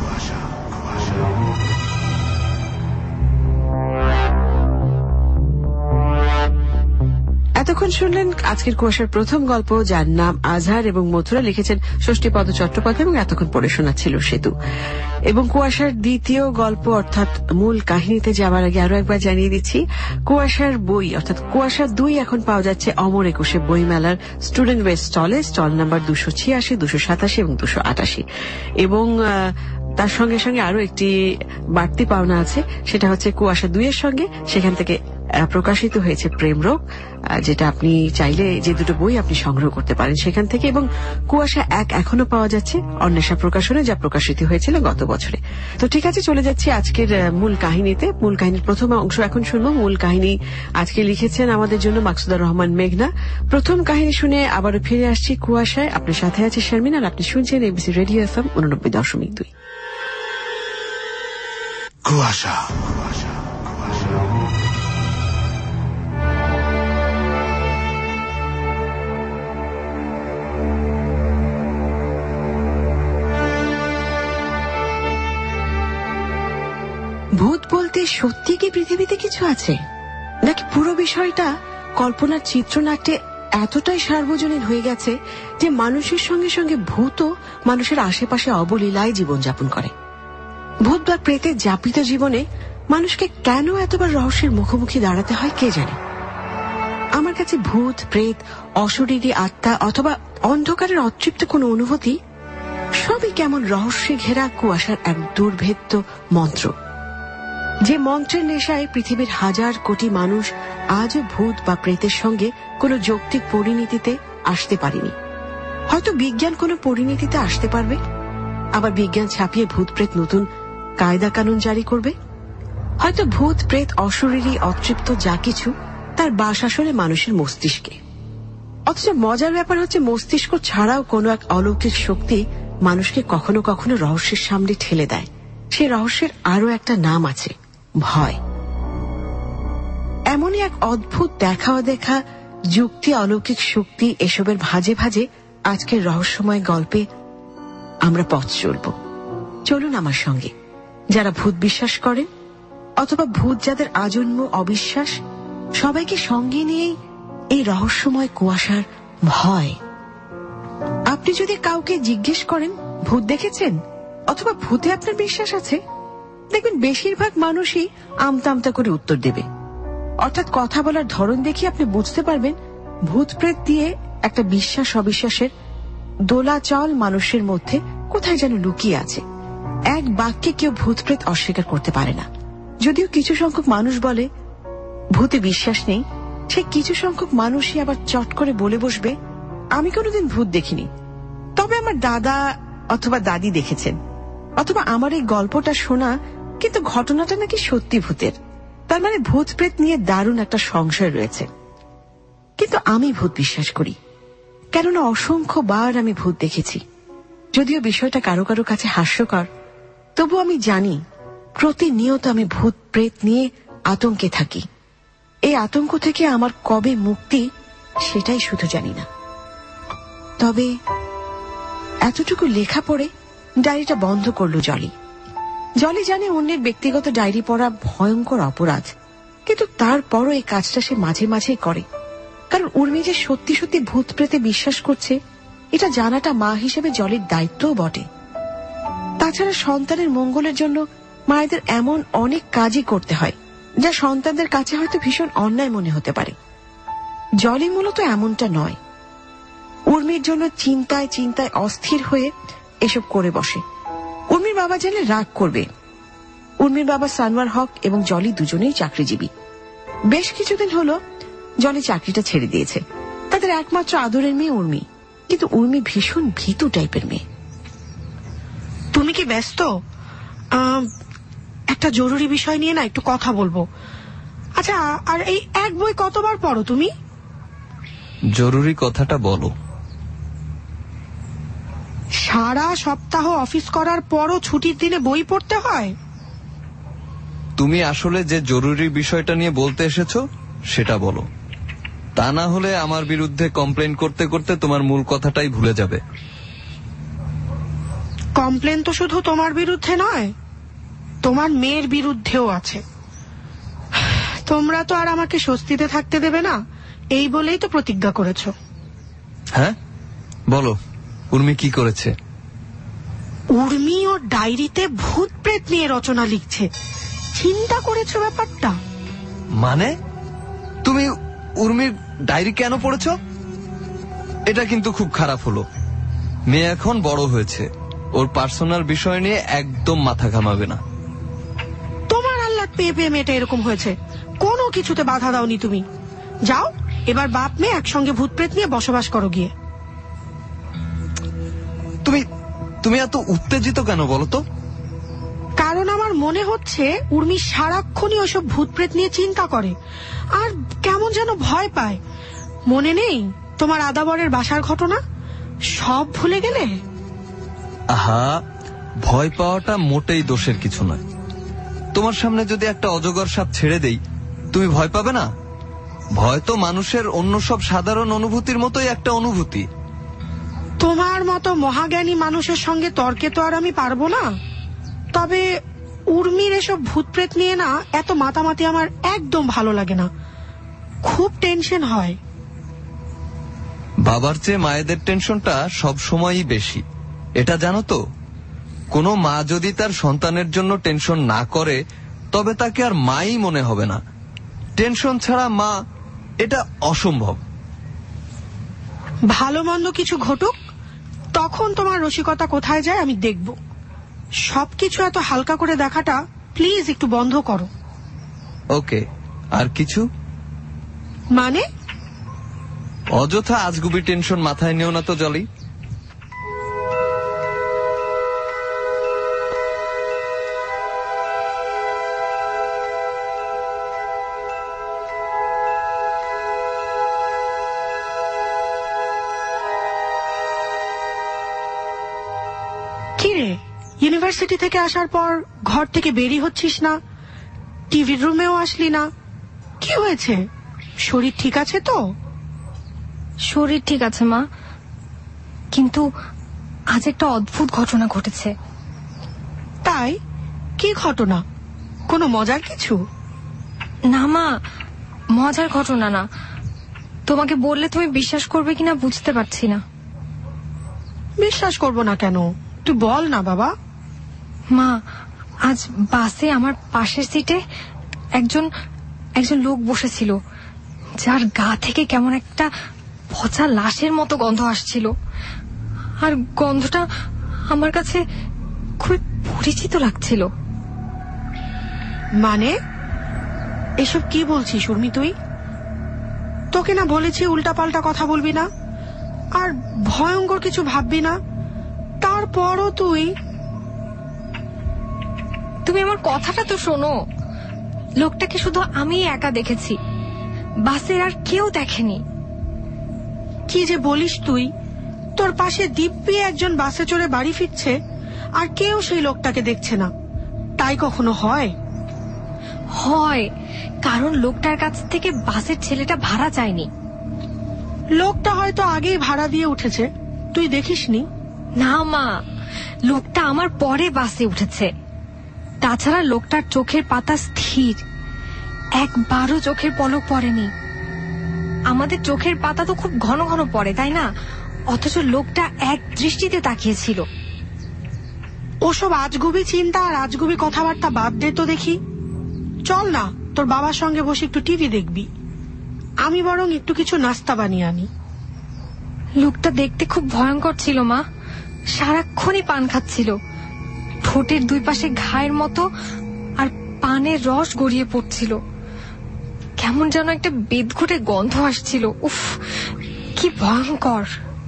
এতক্ষণ শুনলেন আজকের কুয়াশার প্রথম গল্প, যার নাম আজহার এবং মথুরা, লিখেছেন ষষ্ঠীপদ চট্টোপাধ্যায় এবং এতক্ষণ পড়ে শোনাচ্ছিল সেতু। এবং কুয়াশার দ্বিতীয় গল্প অর্থাৎ মূল কাহিনীতে যাওয়ার আগে আরো একবার জানিয়ে দিচ্ছি, কুয়াশার বই অর্থাৎ কুয়াশা 2 এখন পাওয়া যাচ্ছে অমর একুশে বইমেলার স্টুডেন্ট ওয়েস্ট স্টলে, স্টল নাম্বার 286, 287 এবং 288। এবং তার সঙ্গে সঙ্গে আরো একটি বাড়তি পাওনা আছে, সেটা হচ্ছে কুয়াশা 2 এর সঙ্গে সেখান থেকে প্রকাশিত হয়েছে প্রেমরোগ, যেটা আপনি চাইলে যে দুটো বই আপনি সংগ্রহ করতে পারেন সেখান থেকে। এবং কুয়াশা 1 এখনো পাওয়া যাচ্ছে অন্বেষা প্রকাশনে, যা প্রকাশিত হয়েছিল গত বছরে। তো ঠিক আছে, চলে যাচ্ছি আজকের মূল কাহিনীতে। মূল কাহিনীর প্রথম অংশ এখন শুনবো। মূল কাহিনী আজকে লিখেছেন আমাদের জন্য মাকসুদা রহমান মেঘনা। প্রথম কাহিনী শুনে আবারও ফিরে আসছি কুয়াশায়। আপনার সাথে আছে শারমিন, আর আপনি শুনছেন এবিসি রেডিও FM 89.2। কুয়াশা। ভূত বলতে সত্যি কি পৃথিবীতে কিছু আছে, নাকি পুরো বিষয়টা কল্পনার চিত্রনাট্যে এতটাই সার্বজনীন হয়ে গেছে যে মানুষের সঙ্গে সঙ্গে ভূতও মানুষের আশেপাশে অবলীলায় জীবনযাপন করে? ভূত বা প্রেতের যাপিত জীবনে মানুষকে কেন এতবার রহস্যের মুখোমুখি দাঁড়াতে হয় কে জানে। আমার কাছে ভূত, প্রেত, অশরীরী আত্মা অথবা অন্ধকারের অতৃপ্ত কোন অনুভূতি সবই কেমন রহস্যে ঘেরা কুয়াশার এক দুর্ভেদ্য মন্ত্র, যে মন্ত্রের নেশায় পৃথিবীর হাজার কোটি মানুষ আজও ভূত বা প্রেতের সঙ্গে কোনো যৌক্তিক পরিণতিতে আসতে পারেনি। হয়তো বিজ্ঞান কোনো পরিণতিতে আসতে পারবে, আবার বিজ্ঞান ছাপিয়ে ভূত প্রেত নতুন কায়দা কানুন জারি করবে। হয়তো ভূত প্রেত অশরীরী অতৃপ্ত যা কিছু, তার বাস আসলে মানুষের মস্তিষ্কে। অথচ মজার ব্যাপার হচ্ছে, মস্তিষ্ক ছাড়াও কোনো এক অলৌকিক শক্তি মানুষকে কখনো কখনো রহস্যের সামনে ঠেলে দেয়। সেই রহস্যের আরো একটা নাম আছে, ভয়। এমনই এক অদ্ভুত দেখা অদেখা যুক্তি, অলৌকিক শক্তি, এসবের ভাজে ভাজে আজকের রহস্যময় গল্পে আমরা পথ চলব। চলুন আমার সঙ্গে। যারা ভূত বিশ্বাস করেন অথবা ভূত যাদের আজন্ম অবিশ্বাস, সবাইকে সঙ্গে নিয়েই এই রহস্যময় কুয়াশার ভয়। আপনি যদি কাউকে জিজ্ঞেস করেন ভূত দেখেছেন অথবা ভূতে আপনার বিশ্বাস আছে, দেখবেন বেশিরভাগ মানুষই আমতা আমতা করে উত্তর দেবে। অর্থাৎ কথা বলার ধরন দেখে আপনি বুঝতে পারবেন ভূত প্রেত দিয়ে একটা বিশ্বাস অবিশ্বাসের দোলাচল মানুষের মধ্যে কোথায় যেন লুকিয়ে আছে। এক বাক্যে কেউ ভূত প্রেত অস্বীকার করতে পারে না। যদিও কিছু সংখ্যক মানুষ বলে ভূতে বিশ্বাস নেই, সে কিছু সংখ্যক মানুষই আবার চট করে বলে বসবে আমি কোনোদিন ভূত দেখিনি, তবে আমার দাদা অথবা দাদি দেখেছেন, অথবা আমার এই গল্পটা শোনা কিন্তু ঘটনাটা নাকি সত্যি ভূতের। তার মানে ভূত প্রেত নিয়ে দারুণ একটা সংশয় রয়েছে। কিন্তু আমি ভূত বিশ্বাস করি, কেননা অসংখ্যবার আমি ভূত দেখেছি। যদিও বিষয়টা কারো কারো কাছে হাস্যকর, তবু আমি জানি প্রতিনিয়ত আমি ভূত প্রেত নিয়ে আতঙ্কে থাকি। এই আতঙ্ক থেকে আমার কবে মুক্তি সেটাই শুধু জানি না। তবে এতটুকু লেখা পড়ে ডায়েরিটা বন্ধ করলো জলি। জলি জানে অন্যের ব্যক্তিগত ডায়েরি পড়া ভয়ঙ্কর অপরাধ, কিন্তু তারপরও এই কাজটা সে মাঝে মাঝেই করে। কারণ উর্মি যে সত্যি সত্যি ভূত প্রেতে বিশ্বাস করছে এটা জানাটা মা হিসেবে জলির দায়িত্বও বটে। তাছাড়া সন্তানের মঙ্গলের জন্য মায়েদের এমন অনেক কাজই করতে হয় যা সন্তানদের কাছে হয়তো ভীষণ অন্যায় মনে হতে পারে। জলি মূলত এমনটা নয়। উর্মির জন্য চিন্তায় চিন্তায় অস্থির হয়ে এসব করে বসে। উর্মির বাবা জানলে রাগ করবে। উর্মির বাবা সানোয়ার হক এবং জলি দুজনেই চাকরিজীবী। বেশ কিছুদিন হলো জলি চাকরিটা ছেড়ে দিয়েছে। তাদের একমাত্র আদরের মেয়ে উর্মি, কিন্তু উর্মি ভীষণ ভীতু টাইপের মেয়ে। তুমি কি ব্যস্ত? একটা জরুরি বিষয় নিয়ে না একটু কথা বলবো। আচ্ছা, আর এই এক বই কতবার পড়ো তুমি? জরুরি কথাটা বলো। সারা সপ্তাহ অফিস করার পরও ছুটির দিনে বই পড়তে হয়? তুমি আসলে যে জরুরি বিষয়টা নিয়ে বলতে এসেছো সেটা বলো, তা না হলে আমার বিরুদ্ধে কমপ্লেন করতে করতে তোমার মূল কথাটাই ভুলে যাবে। কমপ্লেন তো শুধু তোমার বিরুদ্ধে নয়, তোমার মেয়ের বিরুদ্ধেও আছে। তোমরা তো আর আমাকে স্বস্তিতে থাকতে দেবে না, এই বলেই তো প্রতিজ্ঞা করেছো। হ্যাঁ বলো, উর্মি কি করেছে? উর্মি ওর ডায়েরিতে ভূত প্রেত নিয়ে রচনা লিখছে। চিন্তা করেছো ব্যাপারটা? মানে তুমি উর্মির ডায়েরি কেন পড়েছ? এটা কিন্তু খুব খারাপ হলো। মেয়ে এখন বড় হয়েছে, ওর পার্সোনাল বিষয় নিয়ে একদম মাথা ঘামাবে না। তোমার আল্লাহ পেয়ে পেয়ে মেয়েটা এরকম হয়েছে, কোনো কিছুতে বাধা দাওনি তুমি। যাও, এবার বাপ মেয়ে একসঙ্গে ভূত প্রেত নিয়ে বসবাস করো গিয়ে। তুমি এত উত্তেজিত কেন বলো তো? কারণ আমার মনে হচ্ছে উর্মি সারাক্ষণই ওসব ভূত প্রেত নিয়ে চিন্তা করে আর কেমন যেন ভয় পায়। মনে নেই তোমার আদাবরের বাসার ঘটনা? সব ভুলে গেলে? আহা, ভয় পাওয়াটা মোটেই দোষের কিছু নয়। তোমার সামনে যদি একটা অজগর সাপ ছেড়ে দেই, তুমি ভয় পাবে না? ভয় তো মানুষের অন্য সব সাধারণ অনুভূতির মতোই একটা অনুভূতি। তোমার মতো মহাজ্ঞানী মানুষের সঙ্গে তর্কে তো আর আমি পারবো না। তবে উর্মির এসব ভূত প্রেত নিয়ে না এত মাতামাতি আমার একদম ভালো লাগে না, খুব টেনশন হয়। বাবার চেয়ে মায়েদের টেনশনটা সব সময়ই বেশি, এটা জানো তো? কোনো মা যদি তার সন্তানের জন্য টেনশন না করে তবে তাকে আর মাই মনে হবে না। টেনশন ছাড়া মা, এটা অসম্ভব। ভালো মন্দ কিছু ঘটুক, তখন তোমার রসিকতা কোথায় যায় আমি দেখব। সবকিছু এত হালকা করে দেখাটা প্লিজ একটু বন্ধ করো। ওকে, আর কিছু? মানে? অযথা আজগুবি টেনশন মাথায় নিও না তো জলি। কিরে, ইউনিভার্সিটি থেকে আসার পর ঘর থেকে বেরি হচ্ছিস না, টিভির রুমেও আসলি না, কি হয়েছে? শরীর ঠিক আছে তো? শরীর ঠিক আছে মা, কিন্তু আজ একটা অদ্ভুত ঘটনা ঘটেছে। তাই? কি ঘটনা? কোনো মজার কিছু? না মা, মজার ঘটনা না। তোমাকে বললে তুমি বিশ্বাস করবে কিনা বুঝতে পারছি না। বিশ্বাস করব না কেন? তুই বল না বাবা। মা, আজ বাসে আমার পাশের সিটে একজন লোক বসেছিল, যার গা থেকে কেমন একটা পচা লাশের মতো গন্ধ আসছিল। আর গন্ধটা আমার কাছে খুব পরিচিত লাগছিল। মানে এসব কি বলছিস উর্মি তুই? তোকে না বলেছি উল্টাপাল্টা কথা বলবি না আর ভয়ঙ্কর কিছু ভাববি না, তারপরও তুমি আমার কথাটা তো শোনো। লোকটাকে শুধু আমি একা দেখেছি, বাসের আর কেউ দেখেনি। কি যে বলিস তুই? তোর পাশে দিব্যি একজন বাসে চড়ে বাড়ি ফিরছে আর কেউ সেই লোকটাকে দেখছে না, তাই কখনো হয়? হয়, কারণ লোকটার কাছ থেকে বাসের ছেলেটা ভাড়া চায়নি। লোকটা হয়তো আগেই ভাড়া দিয়ে উঠেছে, তুই দেখিসনি? না মা, লোকটা আমার পরে বাসে উঠেছে। তাছাড়া লোকটার চোখের পাতা স্থির, একবারও চোখের পলক পড়েনি। আমাদের চোখের পাতা তো খুব ঘন ঘন পড়ে, তাই না? অথচ লোকটা এক দৃষ্টিতে তাকিয়েছিল। ওসব আজগুবি চিন্তা আর আজগুবি কথাবার্তা বাদ দে তো দেখি। চল না, তোর বাবার সঙ্গে বসে একটু টিভি দেখবি। আমি বরং একটু কিছু নাস্তা বানিয়ে আনি। লোকটা দেখতে খুব ভয়ঙ্কর ছিল মা, সারাক্ষণই পান খাচ্ছিল। ঠোঁটের দুই পাশে ঘায়ের মতো আর পানের রস গড়িয়ে পড়ছিল। কেমন যেন একটা বেদঘুটে গন্ধ আসছিল। উফ, কি ভয়ঙ্কর!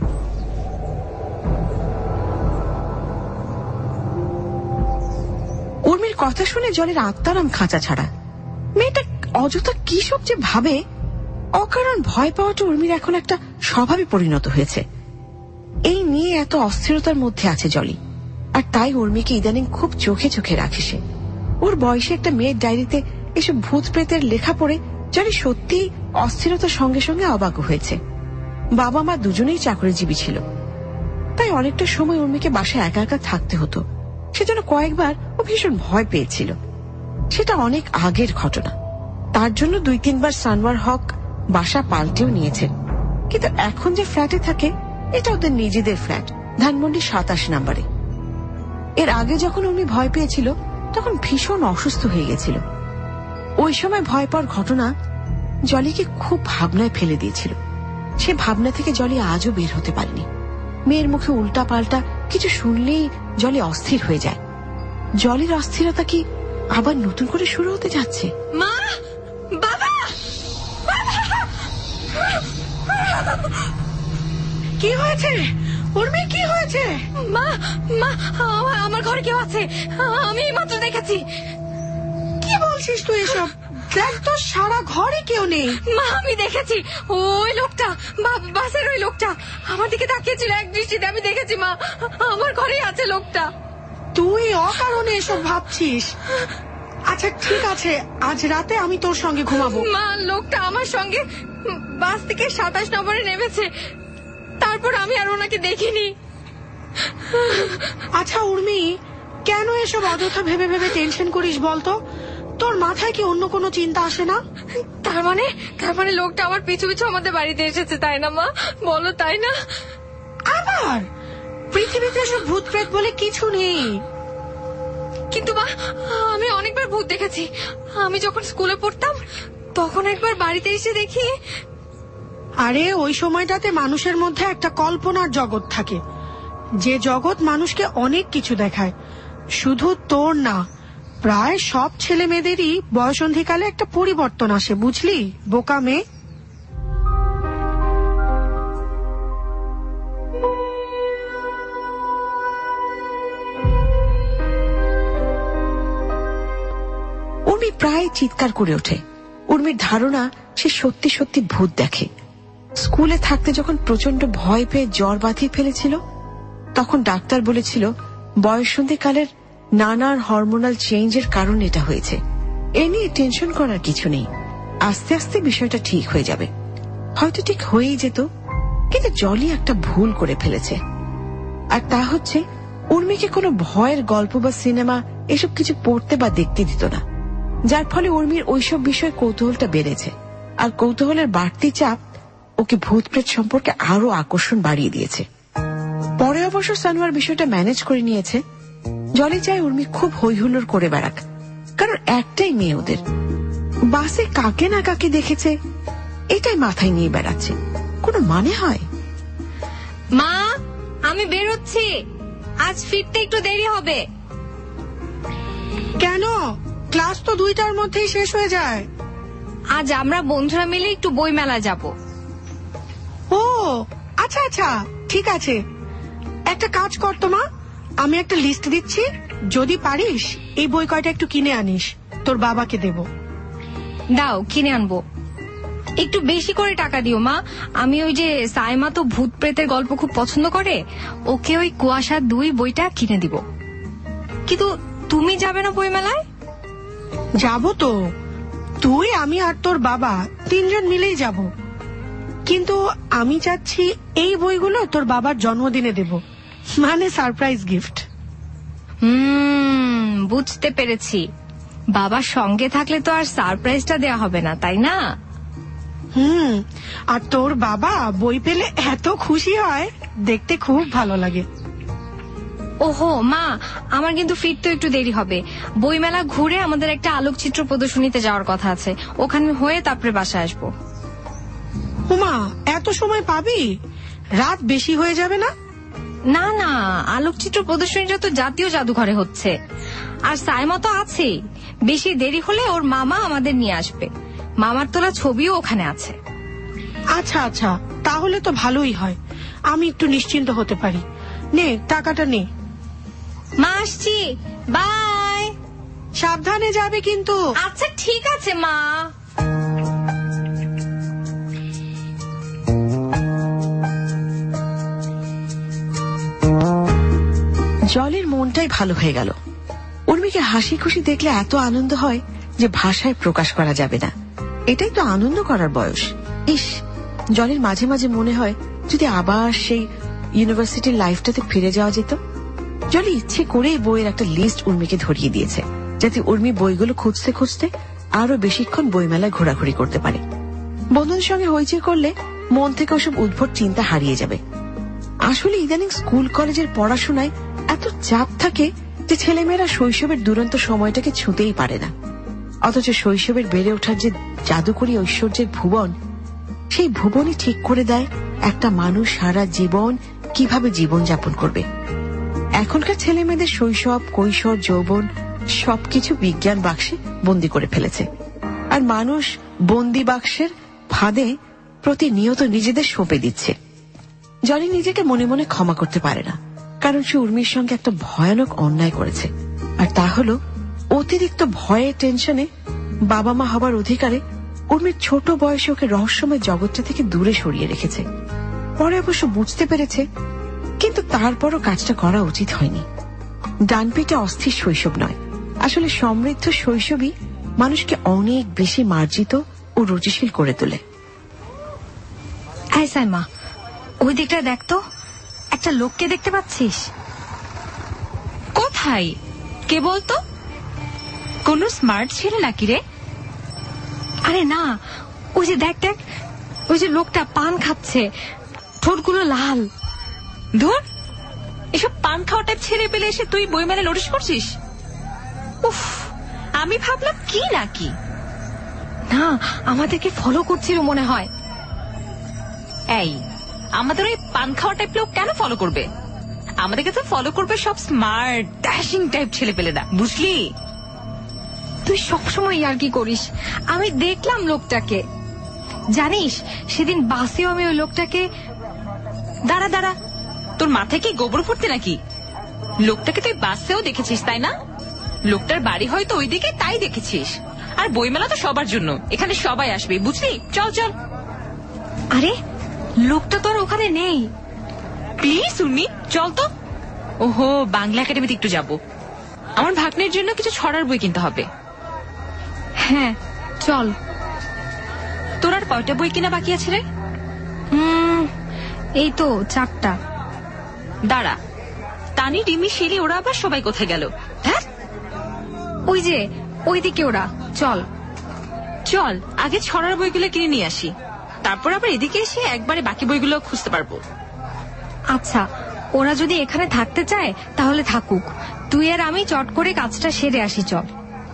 উর্মির কথা শুনে জলের আত্মারাম খাঁচা ছাড়া। মেয়েটা অযথা কি সব যে ভাবে। অকারণ ভয় পাওয়াটা উর্মির এখন একটা স্বভাবে পরিণত হয়েছে। এই নিয়ে এত অস্থিরতার মধ্যে আছে জলি, আর তাই উর্মিকে ইদানিং খুব চোখে চোখে রাখে সে। ওর বয়সে একটা মেয়ের ডায়েরিতে এসব ভূত প্রেতের লেখা পড়ে জলি সত্যি অস্থিরতার সঙ্গে সঙ্গে অবাক হয়েছে। বাবা মা দুজনেই চাকরিজীবী ছিল, তাই অনেকটা সময় উর্মিকে বাসায় একা একা থাকতে হতো। সেজন্য কয়েকবার ও ভীষণ ভয় পেয়েছিল। সেটা অনেক আগের ঘটনা। তার জন্য 2-3 বার সানোয়ার হক বাসা পাল্টেও নিয়েছেন, কিন্তু এখন যে ফ্ল্যাটে থাকে এটা ওদের নিজেদের ফ্ল্যাট, ধানমন্ডি 27 নম্বরে। এর আগে যখন উনি ভয় পেয়েছিল তখন ভীষণ অসুস্থ হয়ে গেছিল। ওই সময় ভয় পাওয়ার ঘটনা জলিকে খুব ভাবনায় ফেলে দিয়েছিল। সে ভাবনা থেকে জলি আজও বের হতে পারেনি। মেয়ের মুখে উল্টা পাল্টা কিছু শুনলেই জলি অস্থির হয়ে যায়। জলির অস্থিরতা কি আবার নতুন করে শুরু হতে যাচ্ছে? মা, বাবা, কি হয়েছে উর্মি, কি হয়েছে? মা, মা, আমার ঘরে কেউ আছে, আমি মাত্র দেখেছি। কি বলছিস তুই এসব? দেখ তো, সারা ঘরে কেউ নেই। মা, আমি দেখেছি, ওই লোকটা, বাসের ওই লোকটা আমার দিকে তাকিয়েছিল এক দৃষ্টিতে। আমি দেখেছি মা, আমার ঘরেই আছে লোকটা। তুই অকারণে এসব ভাবছিস। আচ্ছা ঠিক আছে, আজ রাতে আমি তোর সঙ্গে ঘুমাবো। মা, লোকটা আমার সঙ্গে বাস থেকে 27 নম্বরে নেমেছে, তারপর আমি আর ওনাকে দেখিনি। আচ্ছা উর্মি, কেন এসব অযথা ভেবে ভেবে টেনশন করিস বলতো? তোর মাথায় কি অন্য কোনো চিন্তা আসে না? তার মানে লোকটা আমার পিছু পিছু আমাদের বাড়িতে এসেছে, তাই না মা? বলো তাই না? আবার পৃথিবীতে এসব ভূত প্রেত বলে কিছু নেই। কিন্তু মা, আমি অনেকবার ভূত দেখেছি। আমি যখন স্কুলে পড়তাম তখন একবার বাড়িতে এসে দেখি। আরে ওই সময়টাতে মানুষের মধ্যে একটা কল্পনার জগৎ থাকে, যে জগৎ মানুষকে অনেক কিছু দেখায়। শুধু তোর না, প্রায় সব ছেলে মেয়েদেরই বয়সন্ধিকালে একটা পরিবর্তন আসে, বুঝলি বোকা মেয়ে। উর্মি প্রায় চিৎকার করে ওঠে। উর্মির ধারণা সে সত্যি সত্যি ভূত দেখে। স্কুলে থাকতে যখন প্রচন্ড ভয় পেয়ে জ্বর বাঁধিয়ে ফেলেছিল, তখন ডাক্তার বলেছিল বয়সন্ধিকালের নানান হরমোনাল চেঞ্জের কারণে এটা হয়েছে। এ নিয়ে টেনশন করার কিছু নেই, আস্তে আস্তে বিষয়টা ঠিক হয়ে যাবে। হয়তো ঠিক হয়েই যেত, কিন্তু জলি একটা ভুল করে ফেলেছে। আর তা হচ্ছে উর্মিকে কোনো ভয়ের গল্প বা সিনেমা এসব কিছু পড়তে বা দেখতে দিত না, যার ফলে উর্মির ওইসব বিষয়ে কৌতূহলটা বেড়েছে। আর কৌতূহলের বাড়তি চাপ ওকে ভূত প্রেত সম্পর্কে আরো আকর্ষণ বাড়িয়ে দিয়েছে। পরে অবশ্য সানোয়ার বিষয়টা ম্যানেজ করে নিয়েছে। জলি চায় উর্মি খুব হইহুল্লোড় করে বেড়াক, কারণ একটাই মেয়ে ওদের। বাসে কাকে না কাকে দেখেছে এটাই মাথায় নিয়ে বেড়াচ্ছে, কোনো মানে হয়? মা, আমি বেরোচ্ছি, আজ ফিরতে একটু দেরি হবে। কেন? ক্লাস তো 2টার মধ্যেই শেষ হয়ে যায়। আজ আমরা বন্ধুরা মিলে একটু বই মেলা যাব। ও আচ্ছা আচ্ছা, ঠিক আছে। একটা কাজ কর তো মা, আমি একটা লিস্ট দিচ্ছি, যদি পারিস এই বই কয়টা একটু কিনে আনিস, তোর বাবাকে দেব। দাও, কিনে আনবো। একটু বেশি করে টাকা দিও মা। আমি ওই যে সাইমা তো ভূত প্রেতের গল্প খুব পছন্দ করে, ওকে ওই কুয়াশা 2 বইটা কিনে দিব। কিন্তু তুমি যাবে না বই মেলায়? যাবো তো, তুই, আমি আর তোর বাবা 3 জন মিলেই যাব। কিন্তু আমি চাচ্ছি এই বইগুলো তোর বাবার জন্মদিনে দেব, মানে সারপ্রাইজ গিফট। বুঝতে পেরেছি। বাবার সঙ্গে থাকলে তো আর সারপ্রাইজটা দেওয়া হবে না, তাই না? আর তোর বাবা বই পেলে এত খুশি হয়, দেখতে খুব ভালো লাগে। ওহো মা, আমার কিন্তু ফিরতে একটু দেরি হবে। বইমেলা ঘুরে আমাদের একটা আলোকচিত্র প্রদর্শনীতে যাওয়ার কথা আছে, ওখানে হয়ে তারপরে বাসায় আসবো। উমা, এত সময় পাবি? রাত বেশি হয়ে যাবে না? না না, আলোকচিত্র প্রদর্শনীটা তো জাতীয় জাদুঘরে হচ্ছে, আর সাইমা তো আছেই। বেশি দেরি হলে ওর মামা আমাদের নিয়ে আসবে, মামার তোলা ছবিও ওখানে আছে। আচ্ছা আচ্ছা, তাহলে তো ভালোই হয়, আমি একটু নিশ্চিন্ত হতে পারি। নে টাকাটা নে। মা, আসছি, বাই। সাবধানে যাবে কিন্তু। আচ্ছা ঠিক আছে মা। জলির মনটাই ভালো হয়ে গেল। উর্মিকে হাসি খুশি দেখলে এত আনন্দ হয় যে ভাষায় প্রকাশ করা যাবে না। এটাই তো আনন্দ করার বয়স। ইস, জলির মাঝে মাঝে মনে হয় যদি আবার সেই ইউনিভার্সিটির লাইফটাতে ফিরে যাওয়া যেত। জলি ইচ্ছে করেই বইয়ের একটা লিস্ট উর্মিকে ধরিয়ে দিয়েছে, যাতে উর্মি বইগুলো খুঁজতে খুঁজতে আরো বেশিক্ষণ বইমেলায় ঘোরাঘুরি করতে পারে। বন্ধুদের সঙ্গে হইচই করলে মন থেকে ওসব উদ্ভট চিন্তা হারিয়ে যাবে। আসলে ইদানিং স্কুল কলেজের পড়াশোনায় এত চাপ থাকে যে ছেলেমেয়েরা শৈশবের দুরন্ত সময়টাকে ছুঁতেই পারে না। অথচ শৈশবের বেড়ে ওঠার যে জাদুকরী ঐশ্বর্যের ভুবন, সেই ভুবনই ঠিক করে দেয় একটা মানুষ সারা জীবন কিভাবে জীবনযাপন করবে। এখনকার ছেলে মেয়েদের শৈশব, কৈশোর, যৌবন সবকিছু বিজ্ঞান বাক্সে বন্দী করে ফেলেছে, আর মানুষ বন্দি বাক্সের ফাঁদে প্রতিনিয়ত নিজেদের সঁপে দিচ্ছে। জলি নিজেকে মনে মনে ক্ষমা করতে পারে না, কারণ সে উর্মির সঙ্গে একটা ভয়ানক অন্যায় করেছে। আর তা হল অতিরিক্ত ভয়ে, টেনশনে বাবা মা হবার অধিকারে উর্মির ছোট বয়সে ওকে রহস্যময় জগৎটা থেকে দূরে সরিয়ে রেখেছে। পরে অবশ্য বুঝতে পেরেছে, কিন্তু তারপরও কাজটা করা উচিত হয়নি। ডানপিটে অস্থির শৈশব নয়, আসলে সমৃদ্ধ শৈশবই মানুষকে অনেক বেশি মার্জিত ও রুচিশীল করে তোলে। সাইমা, ওই দিকটা দেখতো, একটা লোককে দেখতে পাচ্ছিস? কোথায়? কে বলতো? কোন স্মার্ট ছেলে নাকি রে? আরে না, ওই যে দেখ দেখ, ওই যে লোকটা পান খাচ্ছে, ঠোঁটগুলো লাল। ধুর, এসব পান খাওয়া টাইপ ছেলে পেলে এসে তুই বইমেলা নোটিস করছিস? উফ, আমি ভাবলাম কি নাকি। না, আমাদেরকে ফলো করছিল মনে হয়। এই, আমাদের ওই পান খাওয়া টাইপ লোক কেন ফলো করবে? আমাদেরকে তো ফলো করবে সব স্মার্ট ড্যাশিং টাইপ ছেলে পেলে না, বুঝলি? তুই সবসময় আর কি করিস। আমি দেখলাম লোকটাকে, জানিস সেদিন বাসেও আমি ওই লোকটাকে। দাঁড়া দাঁড়া, তোর মাথায় কি গোবর ফুটতে নাকি? লোকটাকে তুই বাসেও দেখেছিস তাই না? লোকটার বাড়ি হয়তো ওইদিকে, তাই দেখেছিস। আর বইমেলা তো সবার জন্য, এখানে সবাই আসবে, বুঝলি? চল চল। আরে লোকটা তো আর ওখানে নেই। প্লিজ উর্মি, চল তো। ওহো, বাংলা একাডেমিতে একটু যাব, আমার ভাগ্নের জন্য কিছু ছড়ার বই কিনতে হবে। হ্যাঁ চল। তোর আর কয়টা বই কিনা বাকি আছে রে? এই তো 4টা। দাঁড়া, তানি, রিমি, শিলি ওরা আবার সবাই কোথায় গেল? হ্যাঁ, ওই যে ওইদিকে ওরা। চল চল, আগে ছড়ার বইগুলো কিনে নিয়ে আসি, তারপর আবার এদিকে এসে একবারে বাকি বইগুলো খুঁজতে পারবো। আচ্ছা, ওরা যদি এখানে থাকতে চায় তাহলে থাকুক, তুই আর আমি চট করে কাজটা সেরে আসি। চল।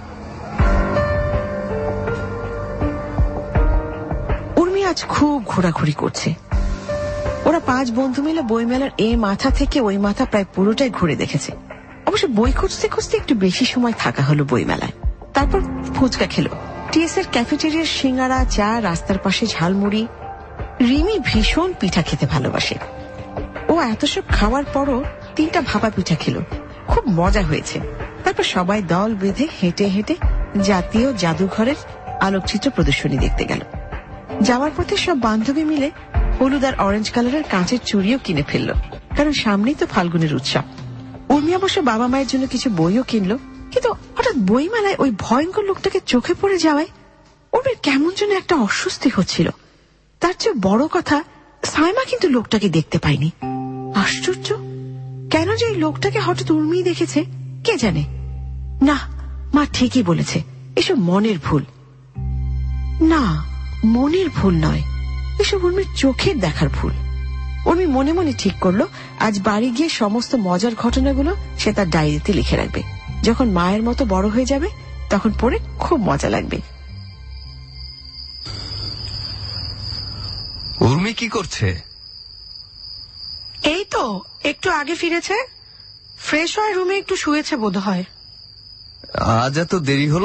উর্মি আজ খুব ঘোরাঘুরি করছে। ওরা 5 বন্ধু মিলে বইমেলার এই মাথা থেকে ওই মাথা প্রায় পুরোটাই ঘুরে দেখেছে। অবশ্য বই খুঁজতে খুঁজতে একটু বেশি সময় থাকা হলো বইমেলায়। তারপর ফুচকা খেলো। টিএস এর ক্যাফেটেরিয়ার সিঙ্গারা, চা, রাস্তার পাশে ঝালমুড়ি। রিমি ভীষণ পিঠা খেতে ভালোবাসে। ও এত সব খাওয়ার পরও 3টা ভাপা পিঠা খেলো, খুব মজা হয়েছে। তারপর সবাই দল বেঁধে হেঁটে হেঁটে জাতীয় জাদুঘরের আলোকচিত্র প্রদর্শনী দেখতে গেল। যাওয়ার পথে সব বান্ধবী মিলে হলুদ আর অরেঞ্জ কালারের কাঁচের চুড়িও কিনে ফেললো, কারণ সামনেই তো ফাল্গুনের উৎসব। উর্মি অবশ্য বাবা মায়ের জন্য কিছু বইও কিনলো, কিন্তু হঠাৎ বইমেলায় ওই ভয়ঙ্কর লোকটাকে চোখে পড়ে যাওয়ায় উর্মির কেমন যেন একটা অস্বস্তি হচ্ছিল। তার চেয়ে বড় কথা, সাইমা কিন্তু লোকটাকে দেখতে পায়নি। আশ্চর্য, কেন যে এই লোকটাকে হঠাৎ উর্মি দেখেছে কে জানে। না, মা ঠিকই বলেছে, এসব মনের ভুল। না, মনের ভুল নয়, এসব উর্মির চোখের দেখার ভুল। উর্মি মনে মনে ঠিক করলো আজ বাড়ি গিয়ে সমস্ত মজার ঘটনাগুলো সে তার ডায়েরিতে লিখে রাখবে। যখন মায়ের মতো বড় হয়ে যাবে তখন পড়ে খুব মজা লাগবে। উর্মি কি করছে? এই তো একটু আগে ফিরেছে, ফ্রেশ হয়ে রুমে একটু শুয়েছে বোধহয়। আজ এত দেরি হলো?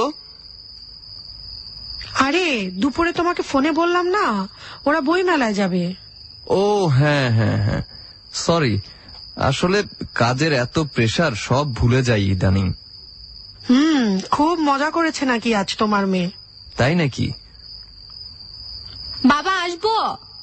আরে দুপুরে তোমাকে ফোনে বললাম না, ওরা বই মেলায় যাবে। ও হ্যাঁ হ্যাঁ হ্যাঁ, সরি, আসলে কাজের এত প্রেসার, সব ভুলে যাই ইদানিং। খুব মজা করেছে নাকি আজ তোমার মেয়ে? তাই নাকি? বাবা আসবো?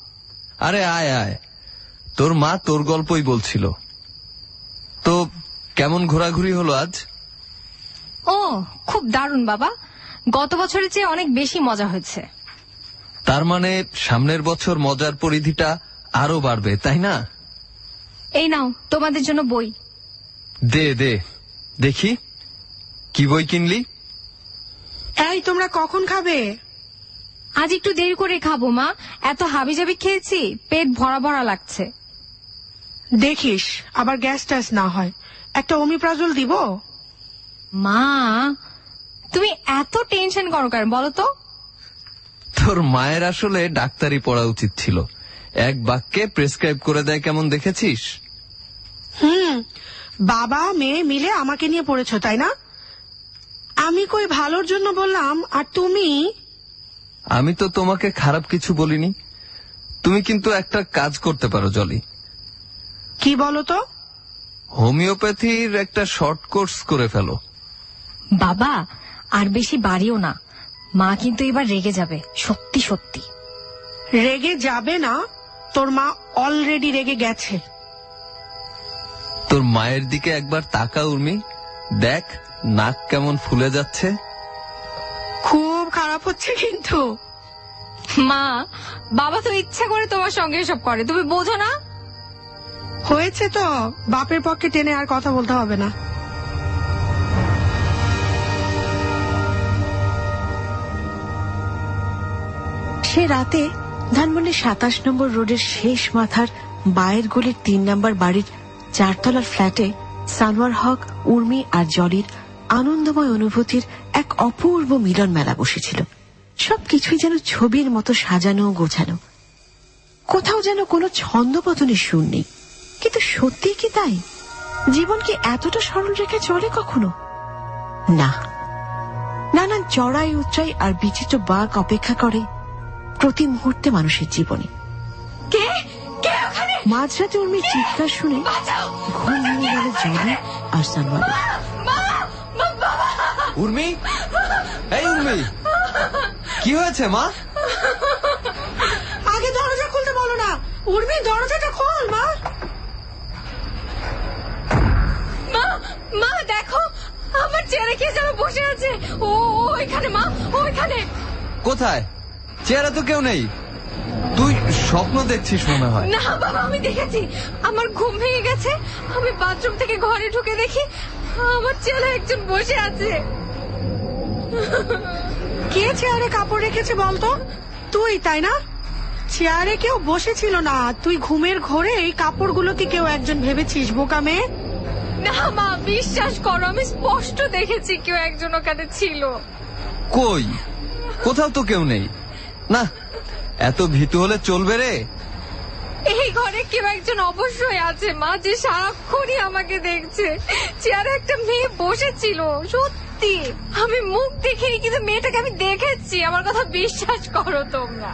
আরে আয় আয়, তোর মা তোর গল্পই বলছিল। তো কেমন ঘোরাঘুরি হলো আজ? ও খুব দারুণ বাবা, গত বছরের চেয়ে অনেক বেশি মজা হয়েছে। তার মানে সামনের বছর মজার পরিধিটা আরো বাড়বে, তাই না? এই নাও তোমাদের জন্য বই। দে দে দেখি, কি বই কিনলি? এই তোমরা কখন খাবে? আজ একটু দেরি করে খাবো মা, এত হাবিজাবি খেয়েছি, পেট ভরা ভরা লাগছে। দেখিস আবার গ্যাস ট্যাস না হয়, একটা ওমিপ্রাজল দিব? মা তুমি এত টেনশন করো কেন বলো তো? তোর মায়ের আসলে ডাক্তারি পড়া উচিত ছিল, এক বাক্যে প্রেসক্রাইব করে দেয়, কেমন দেখেছিস? বাবা মেয়ে মিলে আমাকে নিয়ে পড়েছো তাই না? আমি কই ভালোর জন্য বললাম, আর তুমি? আমি তো তোমাকে খারাপ কিছু বলিনি। তুমি কিন্তু একটা কাজ করতে পারো জলি। কি বলো তো? হোমিওপ্যাথির একটা শর্ট কোর্স করে ফেলো। বাবা আর বেশি বাড়িও না, মা কিন্তু এবার রেগে যাবে, সত্যি সত্যি। রেগে যাবে না, তোর মা অলরেডি রেগে গেছে। তোর মায়ের দিকে একবার তাকা উর্মি, দেখ নাক কেমন ফুলে যাচ্ছে। খুব খারাপ হচ্ছে কিন্তু। মা বাবা তো ইচ্ছা করে তোমার সঙ্গে এসব করে, তুমি বোঝো না? হয়েছে তো, বাপের পক্ষে টেনে আর কথা বলতে হবে না। সে রাতে ধানমন্ডি 27 নম্বর রোডের শেষ মাথার বায়ের গলির 3 নম্বর বাড়ির 4 তলার ফ্ল্যাটে সানোয়ার হক, উর্মি আর জলির আনন্দময় অনুভূতির এক অপূর্ব মিলন মেলা বসেছিল। সবকিছুই যেন ছবির মতো সাজানো ও গোছানো, কোথাও যেন কোনো ছন্দপতনের সুর নেই। কিন্তু সত্যি কি তাই? জীবন কি এতটা সরল রেখে চলে কখনো? না, নানান চড়াই উচ্চাই আর বিচিত্র বাঁক অপেক্ষা করে প্রতি মুহূর্তে মানুষের জীবনে। মাঝরাতে উর্মির চিৎকার শুনে ঘুম ভেঙে গেল জলি আর সানোয়ারের। উর্মি, এই উর্মি, কি হয়েছে মা? আগে দরজা খুলতে বলো না। উর্মি দরজাটা খোল মা। মা দেখো, আমার চেয়ারে কে যেন বসে আছে। ও এখানে মা, ও এখানে। কোথায়? চেয়ারে তো কেউ নেই। তুই স্বপ্ন দেখছিস মনে হয়। না বাবা, আমি দেখেছি, আমার ঘুম ভেঙে গেছে। আমি বাথরুম থেকে ঘরে ঢুকে দেখি আমার চেয়ারে একজন বসে আছে। কে চেয়ারে কাপড় রেখেছে বলতো? তুই তাই না? চেয়ারে কেউ বসেছিল না, তুই ঘুমের ঘোরে এই কাপড়গুলোকে কেউ একজন ভেবেছিস, বোকা মেয়ে। না মা, বিশ্বাস করো, আমি স্পষ্ট দেখেছি কেউ একজন ওখানে ছিল। কই? কোথাও তো কেউ নেই। না, এত ভীতু হলে চলবে রে। এই ঘরে কেউ একজন অবশ্যই আছে মা, যে সারাক্ষণই আমাকে দেখছে। চেয়ারে একটা মেয়ে বসেছিল, সত্যি। আমি মুখ দেখিনি, কিন্তু মেয়েটাকে আমি দেখেছি। আমার কথা বিশ্বাস করো তোমরা।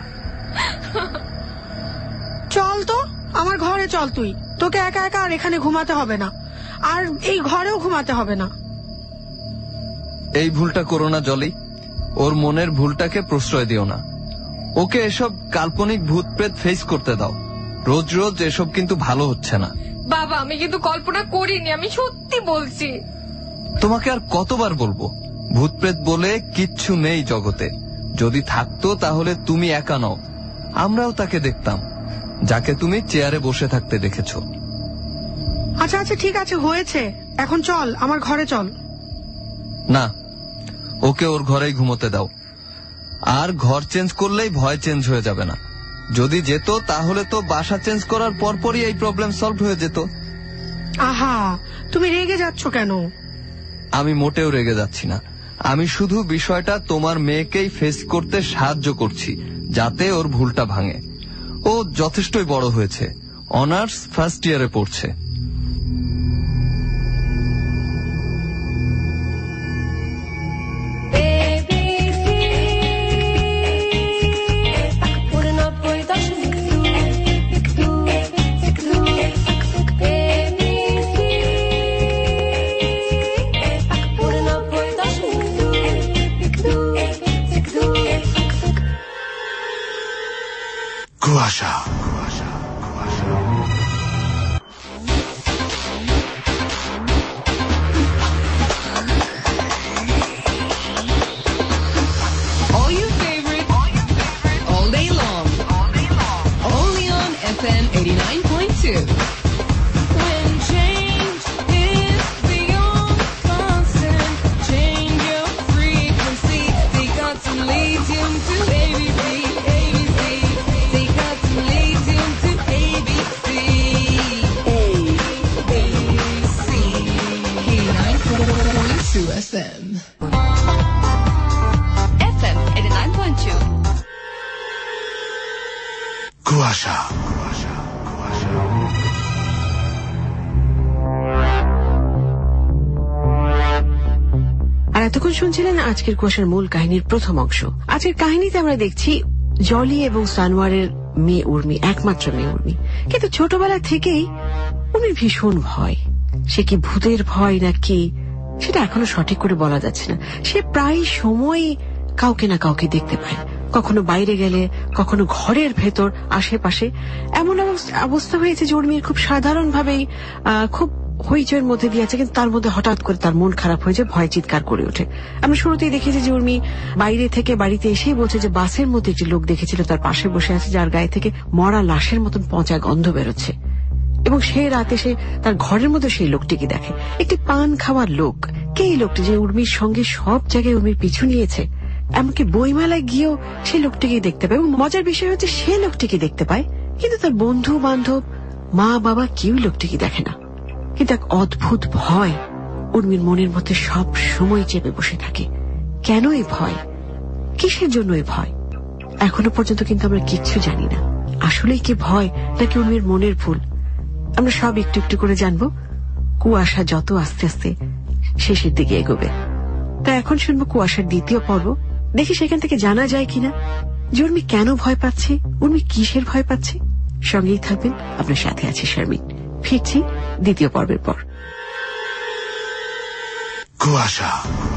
চল তো আমার ঘরে চল, তুই। তোকে একা একা আর এখানে ঘুমাতে হবে না, আর এই ঘরেও ঘুমাতে হবে না। এই ভুলটা করো না জলি, ওর মনের ভুলটাকে প্রশ্রয় দিও না। ওকে এসব কাল্পনিক ভূত প্রেত ফেস করতে দাও। রোজ রোজ এসব কিন্তু ভালো হচ্ছে না। বাবা আমি কিন্তু কল্পনা করিনি, আমি সত্যি বলছি। তোমাকে আর কতবার বলবো, ভূত প্রেত বলে কিচ্ছু নেই জগতে। যদি থাকতো তাহলে তুমি একা নও, আমরাও তাকে দেখতাম, যাকে তুমি চেয়ারে বসে থাকতে দেখেছো। আচ্ছা আচ্ছা ঠিক আছে, হয়েছে, এখন চল আমার ঘরে চল। না, ওকে ওর ঘরেই ঘুমোতে দাও। আর ঘর চেঞ্জ করলেই ভয় চেঞ্জ হয়ে যাবে না। যদি যেত তাহলে তো বাসা চেঞ্জ করার পরপরই এই প্রবলেম সলভ হয়ে যেত। আহা, তুমি রেগে যাচ্ছ কেন? আমি মোটেও রেগে যাচ্ছি না, আমি শুধু বিষয়টা তোমার মেয়েকেই ফেস করতে সাহায্য করছি, যাতে ওর ভুলটা ভাঙে। ও যথেষ্টই বড় হয়েছে, অনার্স ফার্স্ট ইয়ারে পড়ছে। কুয়াশা। FM. FM 89.2. কুয়াশা। আর এতক্ষণ শুনছিলেন আজকের কুয়াশার মূল কাহিনীর প্রথম অংশ। আজকের কাহিনীতে আমরা দেখছি জলি এবং সানোয়ারের মেয়ে উর্মি, একমাত্র মেয়ে উর্মি। কিন্তু ছোটবেলা থেকেই উর্মির ভীষণ ভয়। সে কি ভূতের ভয় নাকি সেটা এখনো সঠিক করে বলা যাচ্ছে না। সে প্রায় সময় কাউকে না কাউকে দেখতে পায়, কখনো বাইরে গেলে, কখনো ঘরের ভেতর আশেপাশে। এমন অবস্থা হয়েছে যে উর্মির খুব সাধারণভাবেই খুব হইচয়ের মধ্যে দিয়ে আছে, কিন্তু তার মধ্যে হঠাৎ করে তার মন খারাপ হয়ে যায়, ভয় চিৎকার করে ওঠে। আমরা শুরুতেই দেখেছি যে উর্মি বাইরে থেকে বাড়িতে এসেই বলছে যে বাসের মধ্যে একটি লোক দেখেছিল তার পাশে বসে আছে, যার গায়ে থেকে মরা লাশের মতন পচা গন্ধ বেরোচ্ছে। এবং সেই রাতে সে তার ঘরের মধ্যে সেই লোকটিকে দেখে, একটি পান খাওয়ার লোক। কে এই লোকটি যে উর্মির সঙ্গে সব জায়গায় উর্মির পিছু নিয়েছে, এমনকি বইমেলায় গিয়েও সেই লোকটিকে দেখতে পায়। এবং মজার বিষয় হচ্ছে সে লোকটিকে দেখতে পায়, কিন্তু তার বন্ধু বান্ধব, মা বাবা কেউ লোকটিকে দেখে না। কিন্তু এক অদ্ভুত ভয় উর্মির মনের মধ্যে সব সময় চেপে বসে থাকে। কেন এই ভয়, কিসের জন্য এই ভয়, এখনো পর্যন্ত কিন্তু আমরা কিচ্ছু জানি না। আসলেই কি ভয় নাকি উর্মির মনের ভুল, আমরা সব একটু একটু করে জানবো কুয়াশা যত আস্তে আস্তে শেষের দিকে এগোবে। তাই এখন শুনবো কুয়াশার দ্বিতীয় পর্ব। দেখি সেখান থেকে জানা যায় কিনা যে উর্মি কেন ভয় পাচ্ছে, উর্মি কিসের ভয় পাচ্ছে। সঙ্গেই থাকবেন, আপনার সাথে আছে শারমিন। ফিরছি দ্বিতীয় পর্বের পর। কুয়াশা।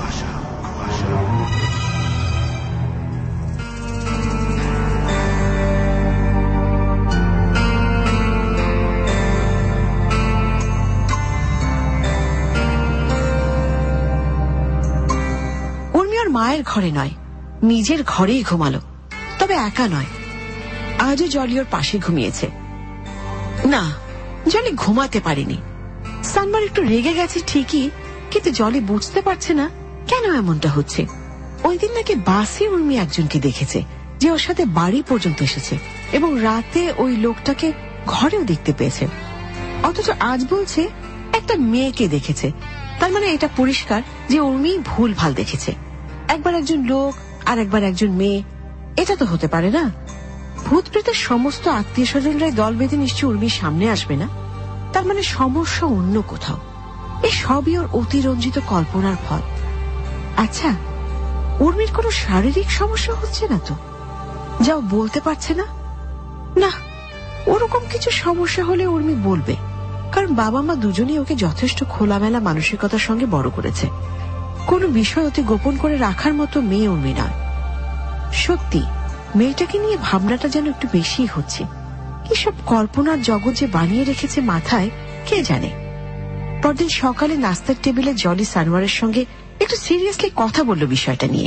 মায়ের ঘরে নয়, নিজের ঘরেই ঘুমালো। তবে একা নয়, আজও জলি ওর পাশে ঘুমিয়েছে। না, জলি ঘুমাতে পারেনি। সানমার একটু রেগে গেছে ঠিকই, কিন্তু জলি বুঝতে পারছে না কেন এমনটা হচ্ছে। ওই দিন নাকি বাসে উর্মি একজনকে দেখেছে যে ওর সাথে বাড়ি পর্যন্ত এসেছে, এবং রাতে ওই লোকটাকে ঘরেও দেখতে পেয়েছে। অথচ আজ বলছে একটা মেয়েকে দেখেছে। তার মানে এটা পরিষ্কার যে উর্মি ভুল ভাল দেখেছে। একবার একজন লোক আর একবার একজন মেয়ে, এটা তো হতে পারে না। ভূত প্রেতের সমস্ত আত্মীয় স্বজনরাই দল বেঁধে নিশ্চয় উর্মির সামনে আসবে না। তার মানে সমস্যা অন্য কোথাও। এই সবই ওর অতিরঞ্জিত কল্পনার ফল। আচ্ছা, উর্মির কোনো শারীরিক সমস্যা হচ্ছে না তো, যাও বলতে পারছে না? না, ওরকম কিছু সমস্যা হলে উর্মি বলবে, কারণ বাবা মা দুজনেই ওকে যথেষ্ট খোলামেলা মানসিকতার সঙ্গে বড় করেছে। কোনো বিষয় অতি গোপন করে রাখার মতো মেয়ে উর্মি নয়। সত্যি মেয়েটাকে নিয়ে ভাবনাটা যেন একটু বেশি হচ্ছে। কি সব কল্পনার জগৎ যে বানিয়ে রেখেছে মাথায়, কে জানে। পরদিন সকালে নাস্তার টেবিলে জলি সানোয়ারের সঙ্গে একটু সিরিয়াসলি কথা বলল বিষয়টা নিয়ে।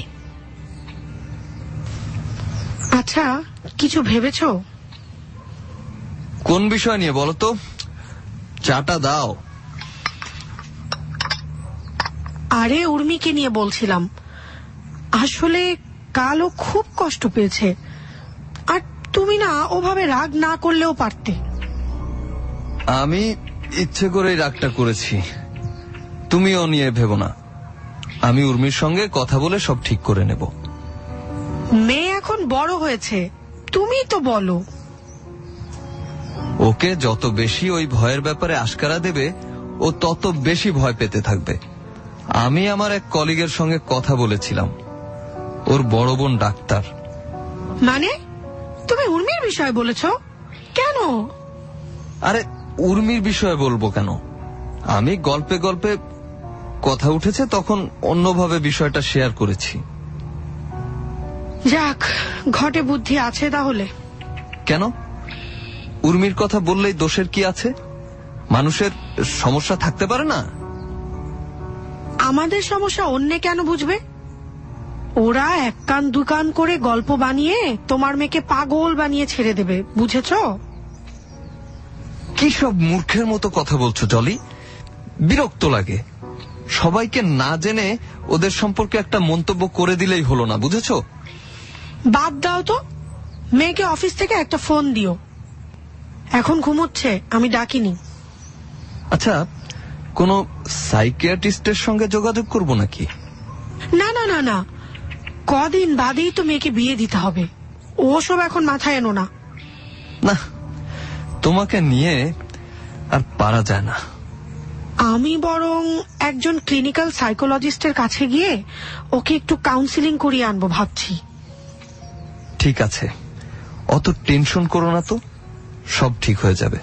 আচ্ছা, কিছু ভেবেছ? কোন বিষয় নিয়ে বলো তো, চাটা দাও। আরে উর্মিকে নিয়ে বলছিলাম। আসলে কালও খুব কষ্ট পেয়েছে, আর তুমি না ওভাবে রাগ না করলেও পারতে। আমি ইচ্ছে করেই রাগটা করেছি, তুমিও নিয়ে ভেবো না। আমি উর্মির সঙ্গে কথা বলে সব ঠিক করে নেব। মেয়ে এখন বড় হয়েছে, তুমি তো বলো। ওকে যত বেশি ওই ভয়ের ব্যাপারে আশকারা দেবে, ও তত বেশি ভয় পেতে থাকবে। আমি আমার এক কলিগের সঙ্গে কথা বলেছিলাম, ওর বড় বোন ডাক্তার। মানে তুমি উর্মির বিষয়ে বলেছ? কেন? আরে উর্মির বিষয়ে বলবো কেন, আমি গল্পে গল্পে কথা উঠেছে তখন অন্যভাবে বিষয়টা শেয়ার করেছি। যাক, ঘটে বুদ্ধি আছে তাহলে। কেন, উর্মির কথা বললেই দোষের কি আছে? মানুষের সমস্যা থাকতে পারে না? আমাদের সমস্যা অন্যে কেন বুঝবে? ওরা এক কান দু কান করে গল্প বানিয়ে তোমার মেয়েকে পাগল বানিয়ে ছেড়ে দেবে, বুঝেছ? কি সব মূর্খের মতো কথা বলছো জলি, বিরক্ত লাগে। সবাইকে না জেনে ওদের সম্পর্কে একটা মন্তব্য করে দিলেই হলো না, বুঝেছ? বাদ দাও তো, মেয়েকে অফিস থেকে একটা ফোন দিও। এখন ঘুমোচ্ছে, আমি ডাকিনি। আচ্ছা, কোনো সাইকিয়াট্রিস্টের সঙ্গে যোগাযোগ করব নাকি? না না না না, কদিন বাদেই তো মেয়েকে বিয়ে দিতে হবে, ওসব এখন মাথায় এনো না। না, তোমাকে নিয়ে আর পারা যায় না। আমি বরং একজন ক্লিনিক্যাল সাইকোলজিস্টের কাছে গিয়ে ওকে একটু কাউন্সিলিং করিয়ে আনবো ভাবছি। ঠিক আছে, অত টেনশন করো না তো, সব ঠিক হয়ে যাবে।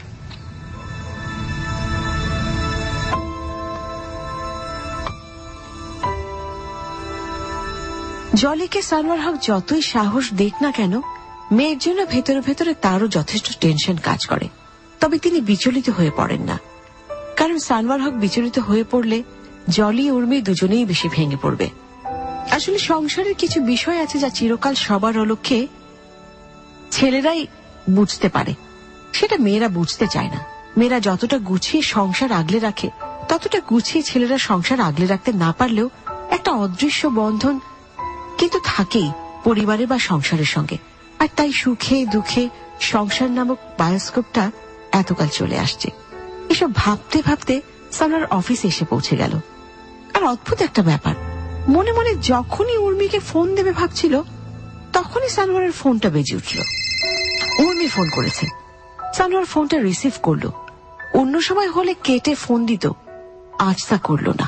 জলিকে সানোয়ার হক যতই সাহস দেখ না কেন, মেয়ের জন্য ভেতরে ভেতরে তারও যথেষ্ট টেনশন কাজ করে। তবে তিনি বিচলিত হয়ে পড়েন না, কারণ সানোয়ার হক বিচলিত হয়ে পড়লে জলি উর্মি দুজনেই বেশি ভেঙে পড়বে। আসলে সংসারের কিছু বিষয় আছে যা চিরকাল সবার অলক্ষ্যে ছেলেরাই বুঝতে পারে, সেটা মেয়েরা বুঝতে চায় না। মেয়েরা যতটা গুছিয়ে সংসার আগলে রাখে, ততটা গুছিয়ে ছেলেরা সংসার আগলে রাখতে না পারলেও একটা অদৃশ্য বন্ধন কিন্তু থাকেই পরিবারে বা সংসারের সঙ্গে। আর তাই সুখে দুঃখে সংসার নামক বায়োস্কোপটা এতকাল চলে আসছে। এসব ভাবতে ভাবতে সানোয়ার অফিসে এসে পৌঁছে গেল। আর অদ্ভুত একটা ব্যাপার, মনে মনে যখনই উর্মিকে ফোন দেবে ভাবছিল, তখনই সানোয়ারের ফোনটা বেজে উঠল। উর্মি ফোন করেছে। সানোয়ার ফোনটা রিসিভ করলো। অন্য সময় হলে কেটে ফোন দিত, আজ তা করল না।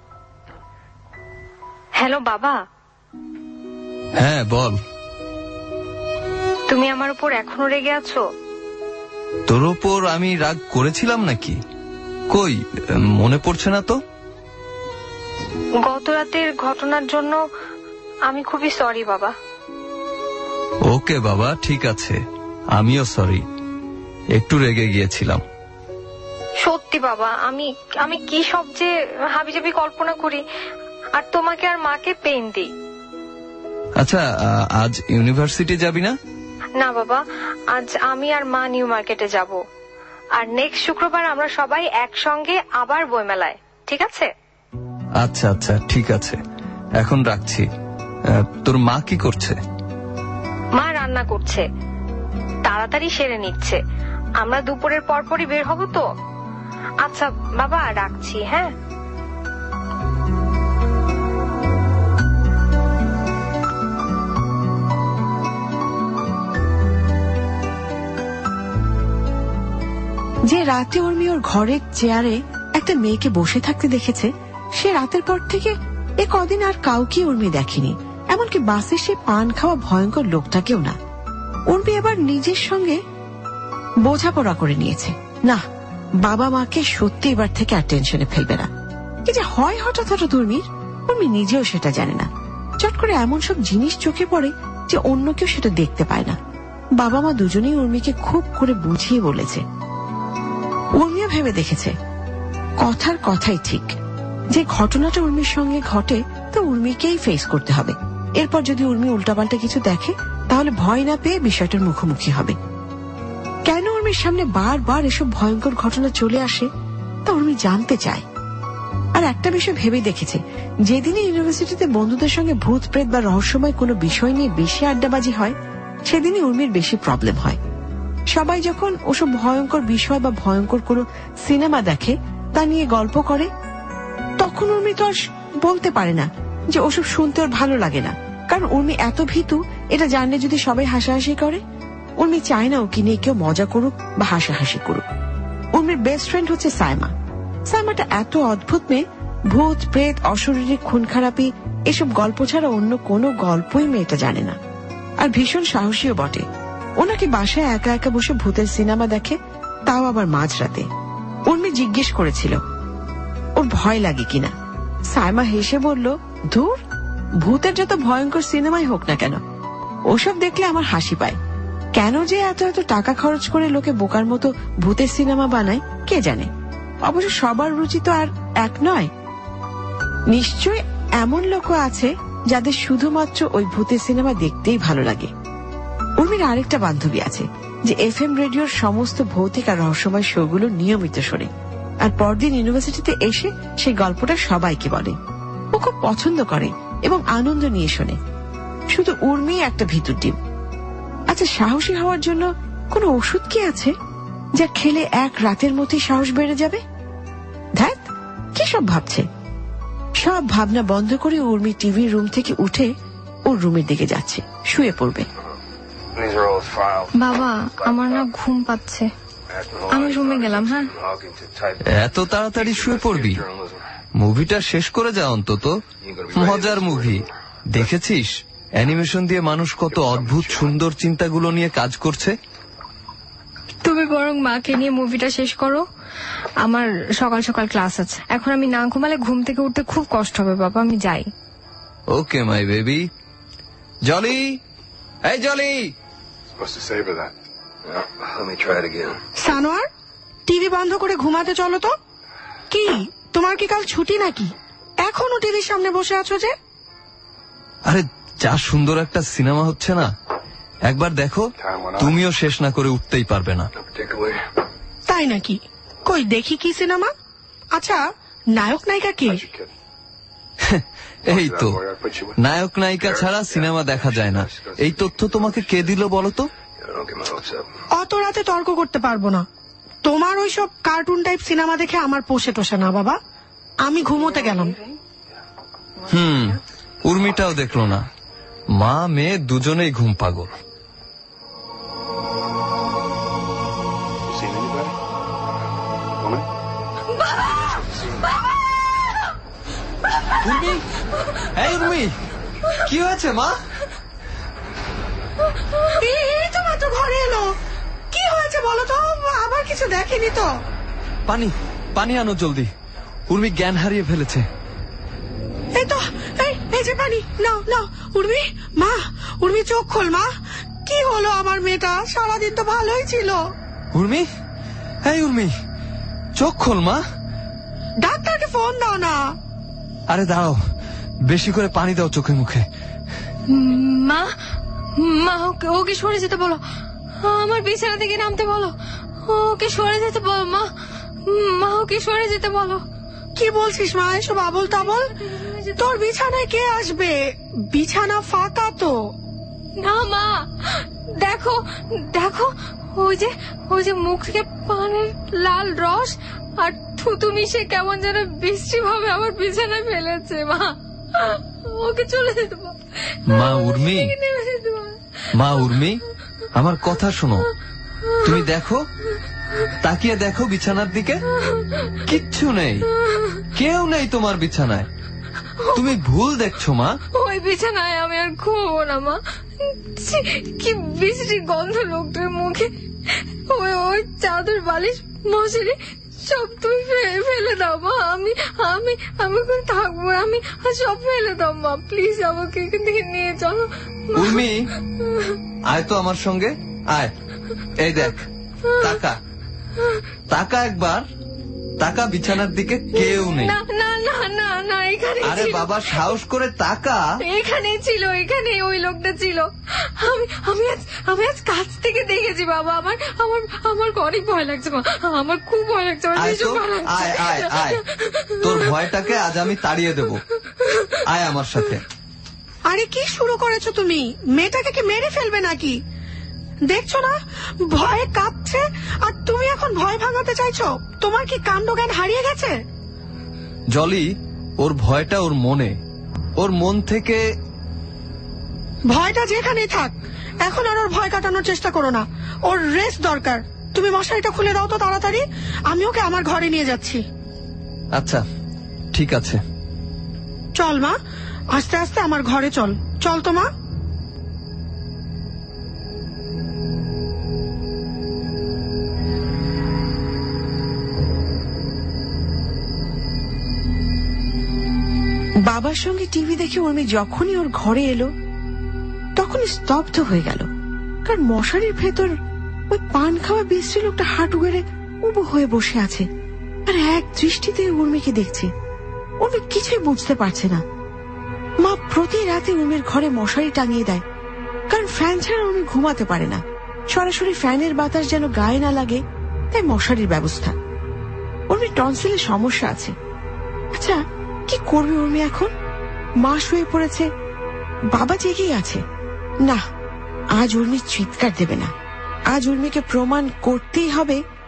হ্যালো বাবা। হ্যাঁ বল। তুমি আমার উপর এখনো রেগে আছো? তোর উপর আমি রাগ করেছিলাম নাকি? কই, মনে পড়ছে না তো। গত রাতের ঘটনার জন্য আমি খুবই সরি বাবা। ওকে বাবা, ঠিক আছে, আমিও সরি, একটু রেগে গিয়েছিলাম। সত্যি বাবা, আমি কি সব যে হাবিজাবি কল্পনা করি আর তোমাকে আর মাকে পেইন দিই। আচ্ছা, আজ ইউনিভার্সিটি যাবি না? না বাবা, আজ আমি আর মা নিউ মার্কেটে যাব, আর নেক্সট শুক্রবার আমরা সবাই একসঙ্গে আবার বইমেলায়, ঠিক আছে? আচ্ছা আচ্ছা, ঠিক আছে, এখন রাখছি। তোর মা কি করছে? মা রান্না করছে, তাড়াতাড়ি সেরে নিচ্ছে। আমরা দুপুরের পরপরই বের হব তো। আচ্ছা বাবা, রাখছি। হ্যাঁ, যে রাতে উর্মি ওর ঘরের চেয়ারে একটা মেয়েকে বসে থাকতে দেখেছে, সে রাতের পর থেকে এ কদিন আর কাউকে উর্মি দেখেনি, এমনকি বাসে সে পান খাওয়া ভয়ঙ্কর লোকটাকেও না। উর্মি এবার নিজের সঙ্গে বোঝাপড়া করে নিয়েছে, না, বাবা মাকে সত্যি এবার থেকে আর টেনশনে ফেলবে না। কি যে হয় হঠাৎ হঠাৎ উর্মি নিজেও সেটা জানে না। চট করে এমন সব জিনিস চোখে পড়ে যে অন্য কেউ সেটা দেখতে পায় না। বাবা মা দুজনেই উর্মিকে খুব করে বুঝিয়ে বলেছে। উর্মিও ভেবে দেখেছে, কথার কথাই ঠিক, যে ঘটনাটা উর্মির সঙ্গে ঘটে তো উর্মিকেই ফেস করতে হবে। এরপর যদি উর্মি উল্টাপাল্টা কিছু দেখে, তাহলে ভয় না পেয়ে বিষয়টার মুখোমুখি হবে। কেন উর্মির সামনে বারবার এসব ভয়ঙ্কর ঘটনা চলে আসে তা উর্মি জানতে চায়। আর একটা বিষয় ভেবে দেখেছে, যেদিনই ইউনিভার্সিটিতে বন্ধুদের সঙ্গে ভূত প্রেত বা রহস্যময় কোনো বিষয় নিয়ে বেশি আড্ডাবাজি হয়, সেদিনই উর্মির বেশি প্রবলেম হয়। সবাই যখন ওসব ভয়ঙ্কর বিষয় বা ভয়ঙ্কর কোনো সিনেমা দেখে, তা নিয়ে গল্প করে, তখন উর্মি তো আর বলতে পারে না যে ওসব শুনতে ওর ভালো লাগে না, কারণ উর্মি এত ভীতু এটা জানলে যদি সবাই হাসাহাসি করে। উর্মি চায় না ওকে নিয়ে কেউ মজা করুক বা হাসাহাসি করুক। উর্মির বেস্ট ফ্রেন্ড হচ্ছে সাইমা। সাইমাটা এত অদ্ভুত মেয়ে, ভূত প্রেত অশরীরী খুন খারাপি এসব গল্প ছাড়া অন্য কোনো গল্পই মেয়েটা জানে না, আর ভীষণ সাহসীও বটে। ওনাকে বাসায় একা একা বসে ভূতের সিনেমা দেখে, তাও আবার মাঝরাতে। উর্মি জিজ্ঞেস করেছিল ওর ভয় লাগে কিনা। সাইমা হেসে বলল, ধুর, ভূতের যত ভয়ঙ্কর সিনেমাই হোক না কেন, ওসব দেখলে আমার হাসি পায়। কেন যে এত এত টাকা খরচ করে লোকে বোকার মতো ভূতের সিনেমা বানায় কে জানে। অবশ্য সবার রুচি তো আর এক নয়, নিশ্চয় এমন লোকও আছে যাদের শুধুমাত্র ওই ভূতের সিনেমা দেখতেই ভালো লাগে। উর্মির আরেকটা বান্ধবী আছে যে FM রেডিওর সমস্ত ভৌতিক আর রহস্যময় শোগুলো নিয়মিত শোনে, আর পরদিন ইউনিভার্সিটিতে এসে সেই গল্পটা সবাইকে বলে। ও খুব পছন্দ করে এবং আনন্দ নিয়ে শোনে। শুধু উর্মি একটা ভিতর ডিম। আচ্ছা, সাহসী হওয়ার জন্য কোনো ওষুধ কি আছে যা খেলে এক রাতের মধ্যেই সাহস বেড়ে যাবে? ধ্যাত, কি সব ভাবছে। সব ভাবনা বন্ধ করে উর্মি টিভির রুম থেকে উঠে ওর রুমের দিকে যাচ্ছে, শুয়ে পড়বে। বাবা, আমার না ঘুম পাচ্ছে, আমি রুমে গেলাম। হ্যাঁ, এত তাড়াতাড়ি শুয়ে পড়বি? মুভিটা শেষ করে যা অন্তত। মজার মুভি দেখেছিস? অ্যানিমেশন দিয়ে মানুষ কত অদ্ভুত সুন্দর চিন্তাগুলো নিয়ে কাজ করছে। তুমি বরং মাকে নিয়ে মুভিটা শেষ করো, আমার সকাল সকাল ক্লাস আছে। এখন আমি না ঘুমালে ঘুম থেকে উঠতে খুব কষ্ট হবে বাবা, আমি যাই। ওকে মাই বেবি। জলি, এই জলি। সানোয়ার, টিভি বন্ধ করে ঘুমাতে চলো তো। কি তোমার কি কাল ছুটি নাকি? এখনো টিভির সামনে বসে আছো যে? আরে যা সুন্দর একটা সিনেমা হচ্ছে না, একবার দেখো। তুমিও শেষ না করে উঠতেই পারবে না। তাই নাকি? কই দেখি কি সিনেমা। আচ্ছা, নায়ক নায়িকা কে? এই তো, নায়ক নায়িকা ছাড়া সিনেমা দেখা যায় না। এই তথ্য তোমাকে কে দিল বলো তো? অত রাতে তর্ক করতে পারবো না। তোমার ওইসব কার্টুন টাইপ সিনেমা দেখে আমার পোষে টোষে না বাবা, আমি ঘুমোতে গেলাম। উর্মিটাও দেখলো না। মা মেয়ে দুজনেই ঘুম পাগল। উর্মি, এই উর্মি, কি হয়েছে মা? এই তো মাত্র ঘরে এলো। কি হয়েছে বলো তো? আবার কিছু দেখেনি তো? পানি, পানি আনো জলদি। উর্মি জ্ঞান হারিয়ে ফেলেছে। এই তো, এই যে পানি নাও নাও। উর্মি, মা, উর্মি চোখ খোল মা। কি হলো আমার মেয়েটা? সারাদিন তো ভালোই ছিল। উর্মি, এই উর্মি, চোখ খোল মা। ডাক্তারকে ফোন দাও না। আরে দাঁড়াও, বেশি করে পানি দাও চোখে মুখে। মা, মা ওকে সরে যেতে বলো, আমার বিছানা থেকে নামতে বলো, ওকে সরে যেতে বলো। মা, মা ওকে সরে যেতে বলো। কি বলছিস মা এসব আবল তাবল? তোর বিছানায় কে আসবে? বিছানা ফাঁকা তো। না মা, দেখো দেখো, ওই যে মুখ থেকে পানের লাল রস আর থুতু মিশে কেমন যেন বৃষ্টি ভাবে আমার বিছানায় ফেলেছে। মা, ওকে চলে যেতে বল। মা উর্মি, মা উর্মি, আমার কথা শোনো। তুমি দেখো, তাকিয়ে দেখো বিছানার দিকে। কিচ্ছু নেই, কেউ নেই তোমার বিছানায়। তুমি ভুল দেখছো মা। ওই বিছানায় আমি আর ঘুমবো না মা। কি বিশ্রী গন্ধ লোকটার মুখে। ওই চাদর বালিশ মশারি সব তুমি ফেলে দাও মা। আমি আমি আমি থাকবো, আমি সব ফেলে দাও মা। প্লিজ আমাকে এখান থেকে নিয়ে চলো। উর্মি, আয় তো আমার সঙ্গে, আয়। এই দেখ, তাকা, তাকা একবার, তাকা বিছানার দিকে। কেউ নেই। না না না না না, এখানে। আরে বাবা, সাহস করে তাকা। এখানেই ছিল, এখানে ওই লোকটা ছিল। আমি আজ কাছ থেকে দেখেছি বাবা। আমার অনেক ভয় লাগছে মা, আমার খুব ভয় লাগছে। আয় আয় আয়, তোর ভয়টাকে আজ আমি তাড়িয়ে দেব। আয় আমার সাথে। আরে কি শুরু করেছো তুমি? মেয়েটাকে কি মেরে ফেলবে নাকি? দেখছো না ভয়ে কাঁপছে, আর তুমি এখন ভয় ভাঙাতে চাইছো? তোমার কি কাণ্ড জ্ঞান হারিয়ে গেছে? জলি, ওর ভয়টা ওর মনে, ওর মন থেকে। ভয়টা যেখানেই থাক, এখন আর ওর ভয় কাটানোর চেষ্টা করো না। ওর রেস্ট দরকার। তুমি মশারিটা খুলে দাও তো তাড়াতাড়ি, আমি ওকে আমার ঘরে নিয়ে যাচ্ছি। আচ্ছা ঠিক আছে। চল মা, আস্তে আস্তে আমার ঘরে চল। চল তো মা। বাবার সঙ্গে টিভি দেখে উর্মি যখনই ওর ঘরে এলো তখনই স্তব্ধ হয়ে গেল। কারণ মশারির ভেতর ওই পান খাওয়া বিশ্রী লোকটা হাঁটু গেড়ে উবু হয়ে বসে আছে, আর এক দৃষ্টিতে উর্মিকে দেখছে। উর্মি কিছুই বুঝতে পারছে না। মা প্রতি রাতে উর্মির ঘরে মশারি টাঙিয়ে দেয়, কারণ ফ্যান ছাড়া উর্মি ঘুমাতে পারে না। সরাসরি ফ্যানের বাতাস যেন গায়ে না লাগে, তাই মশারির ব্যবস্থা। উর্মির টনসিলের সমস্যা আছে। আচ্ছা, কি করবে উর্মি এখন? মা শুয়ে পড়েছে, বাবা জেগেই আছে। না, আজ উর্মি চিৎকার দেবে না। আজ উর্মিকে প্রমাণ করতেই হবে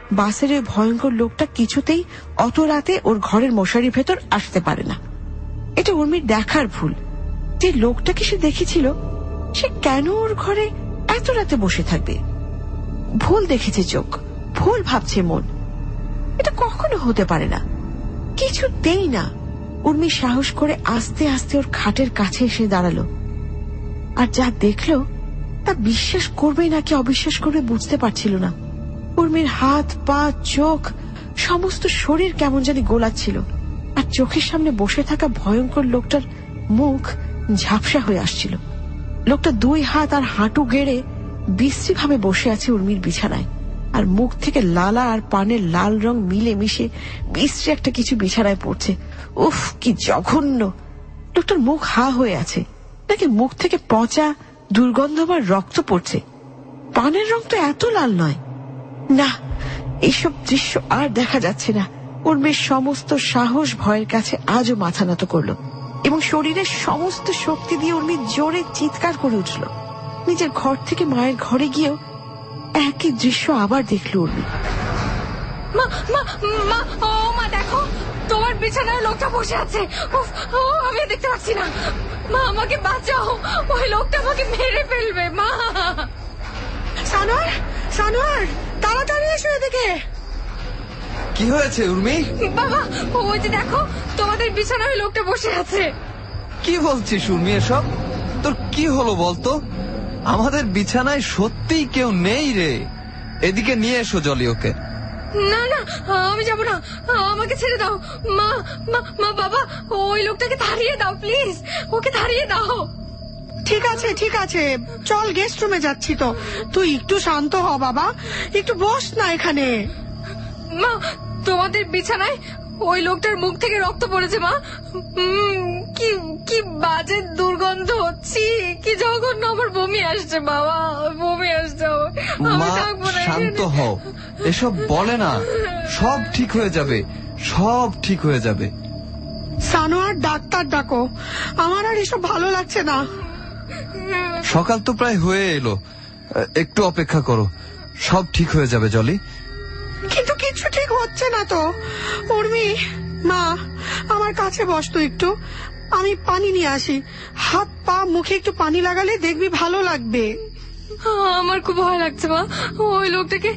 বাসের ওই ভয়ঙ্কর লোকটা কিছুতেই অত রাতে ওর ঘরের মশারির ভেতর আসতে পারে না। এটা উর্মির দেখার ভুল। যে লোকটাকে সে দেখেছিল সে কেন ওর ঘরে এত রাতে বসে থাকবে? ভুল দেখেছে চোখ, ভুল ভাবছে মন। এটা কখনো হতে পারে না, কিছুতেই না। উর্মি সাহস করে আস্তে আস্তে ওর খাটের কাছে এসে দাঁড়ালো। আর যা দেখলো তা বিশ্বাস করবে নাকি অবিশ্বাস করবে বুঝতে পারছিল না। উর্মির হাত পা চোখ সমস্ত শরীর কেমন জানি গোলাচ্ছিল, আর চোখের সামনে বসে থাকা ভয়ঙ্কর লোকটার মুখ ঝাপসা হয়ে আসছিল। লোকটা 2 হাত আর হাঁটু গেড়ে বিশ্রীভাবে বসে আছে উর্মির বিছানায়, আর মুখ থেকে লালা আর পানের লাল রং মিলে মিশে বিশ্রী একটা কিছু বিছানায় পড়ছে। উফ, কি জঘন্য! লোকটার মুখ হা হয়ে আছে, নাকি মুখ থেকে পচা দুর্গন্ধবার রক্ত পড়ছে? পানের রং তো এত লাল নয়। না, এইসব দৃশ্য আর দেখা যাচ্ছে না। উর্মির সমস্ত সাহস ভয়ের কাছে আজও মাথা নত করল, এবং শরীরের সমস্ত শক্তি দিয়ে উর্মি জোরে চিৎকার করে উঠল। নিজের ঘর থেকে মায়ের ঘরে গিয়েও একই দৃশ্য আবার দেখল উর্মি। মা মা মা, ও মা, দেখো তোমার বিছানায় লোকটা বসে আছে। আমি দেখতে পাচ্ছি না। মা, আমাকে বাঁচাও, ওই লোকটা আমাকে মেরে ফেলবে। মা! সানোয়ার, সানোয়ার, তাড়াতাড়ি এসো এদিকে। কি হয়েছে উর্মি? বাবা, ওই যে দেখো তোমাদের বিছানায় লোকটা বসে আছে। কি বলছিস উর্মি এসব? তোর কি হলো বলতো? আমাদের বিছানায় সত্যিই কেউ নেই রে। এদিকে নিয়ে এসো জলি ওকে। না না, আমি যাব না, আমাকে ছেড়ে দাও। মা মা মা, বাবা, ওই লোকটাকে তাড়িয়ে দাও প্লিজ, ওকে তাড়িয়ে দাও। ঠিক আছে ঠিক আছে, চল গেস্ট রুমে যাচ্ছি তো। তুই একটু শান্ত হ বাবা, একটু বস না এখানে। মা, তোমাদের বিছানায় ওই লোকটার মুখ থেকে রক্ত পড়েছে মা। কি কি বাজে দুর্গন্ধ হচ্ছে, কি জঘন্য! আমার বমি আসছে বাবা, বমি আসছে। মা, শান্ত হও, এসব বলে না। সব ঠিক হয়ে যাবে, সব ঠিক হয়ে যাবে। সানোয়ার, ডাক্তার ডাকো, আমার আর এসব ভালো লাগছে না। সকাল তো প্রায় হয়ে এলো, একটু অপেক্ষা করো, সব ঠিক হয়ে যাবে জলি। কিন্তু কিছু ঠিক হচ্ছে না তো। উর্মি, মা, আমার কাছে বস তো একটু, আমি পানি নিয়ে আসি। হাত পা মুখে একটু পানি লাগালে দেখবি ভালো লাগবে। আমার খুব ভয় লাগছে মা। ওই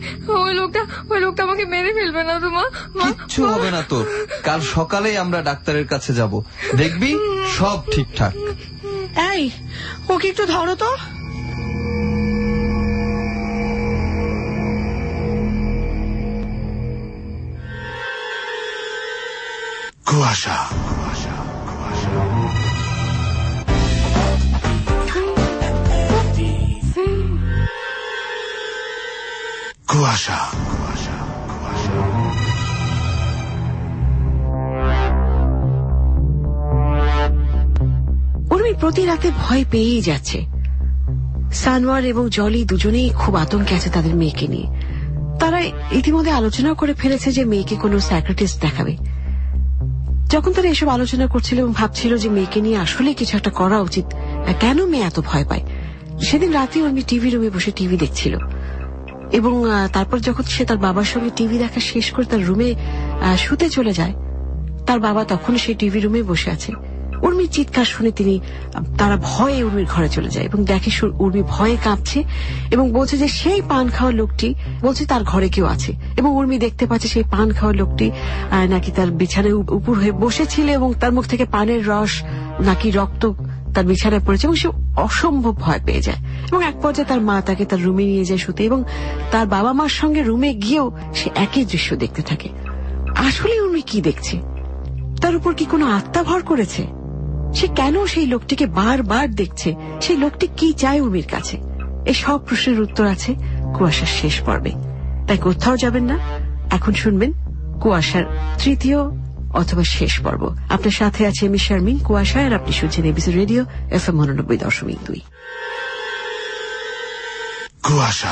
লোকটা আমাকে মেরে ফেলবে না তো মা? কিচ্ছু হবে না তোর। কাল সকালেই আমরা ডাক্তারের কাছে যাব, দেখবি সব ঠিকঠাক। এই, ওকে একটু ধরো তো। কুয়াশা, কুয়াশা, উর্মি প্রতি রাতে ভয় পেয়েই যাচ্ছে। সানোয়ার এবং জলি দুজনেই খুব আতঙ্কে আছে তাদের মেয়েকে নিয়ে। তারা ইতিমধ্যে আলোচনা করে ফেলেছে যে মেয়েকে কোনো সাইকিয়াট্রিস্ট দেখাবে। যখন তারা এসব আলোচনা করছিল এবং ভাবছিল যে মেয়েকে নিয়ে আসলে কিছু একটা করা উচিত, কেন মেয়ে এত ভয় পায়, সেদিন রাতে উর্মি টিভি রুমে বসে টিভি দেখছিল। এবং তারপর যখন সে তার বাবার সঙ্গে টিভি দেখা শেষ করে তার রুমে শুতে চলে যায়, তার বাবা তখন সেই টিভি রুমে বসে আছে। উর্মির চিৎকার শুনে তারা ভয়ে উর্মির ঘরে চলে যায় এবং দেখে উর্মি ভয়ে কাঁপছে এবং বলছে যে সেই পান খাওয়ার লোকটি বলছে তার ঘরে কেউ আছে। এবং উর্মি দেখতে পাচ্ছে সেই পান খাওয়ার লোকটি নাকি তার বিছানায় উপর হয়ে বসেছিল এবং তার মুখ থেকে পানের রস নাকি রক্ত তার বিছানায় পড়েছে, এবং সে অসম্ভব ভয় পেয়ে যায়। এবং এক পর্যায়ে তার মা তাকে তার রুমে নিয়ে যায় শুতে, এবং তার বাবা মার সঙ্গে রুমে গিয়েও সে একই দৃশ্য দেখতে থাকে। আসলে উর্মি কি দেখছে? তার উপর কি কোনো আত্মা ভর করেছে? সে কেন সেই লোকটিকে বারবার দেখছে? সেই লোকটি কি চায় উর্মির কাছে? এই সব প্রশ্নের উত্তর আছে কুয়াশার শেষ পর্বে, তাই কোথাও যাবেন না। এখন শুনবেন কুয়াশার 3য় অথবা শেষ পর্ব। আপনার সাথে আছে আমি শারমিন, কুয়াশা, আর আপনি শুনছেন এবিসি রেডিও FM 89.2। কুয়াশা,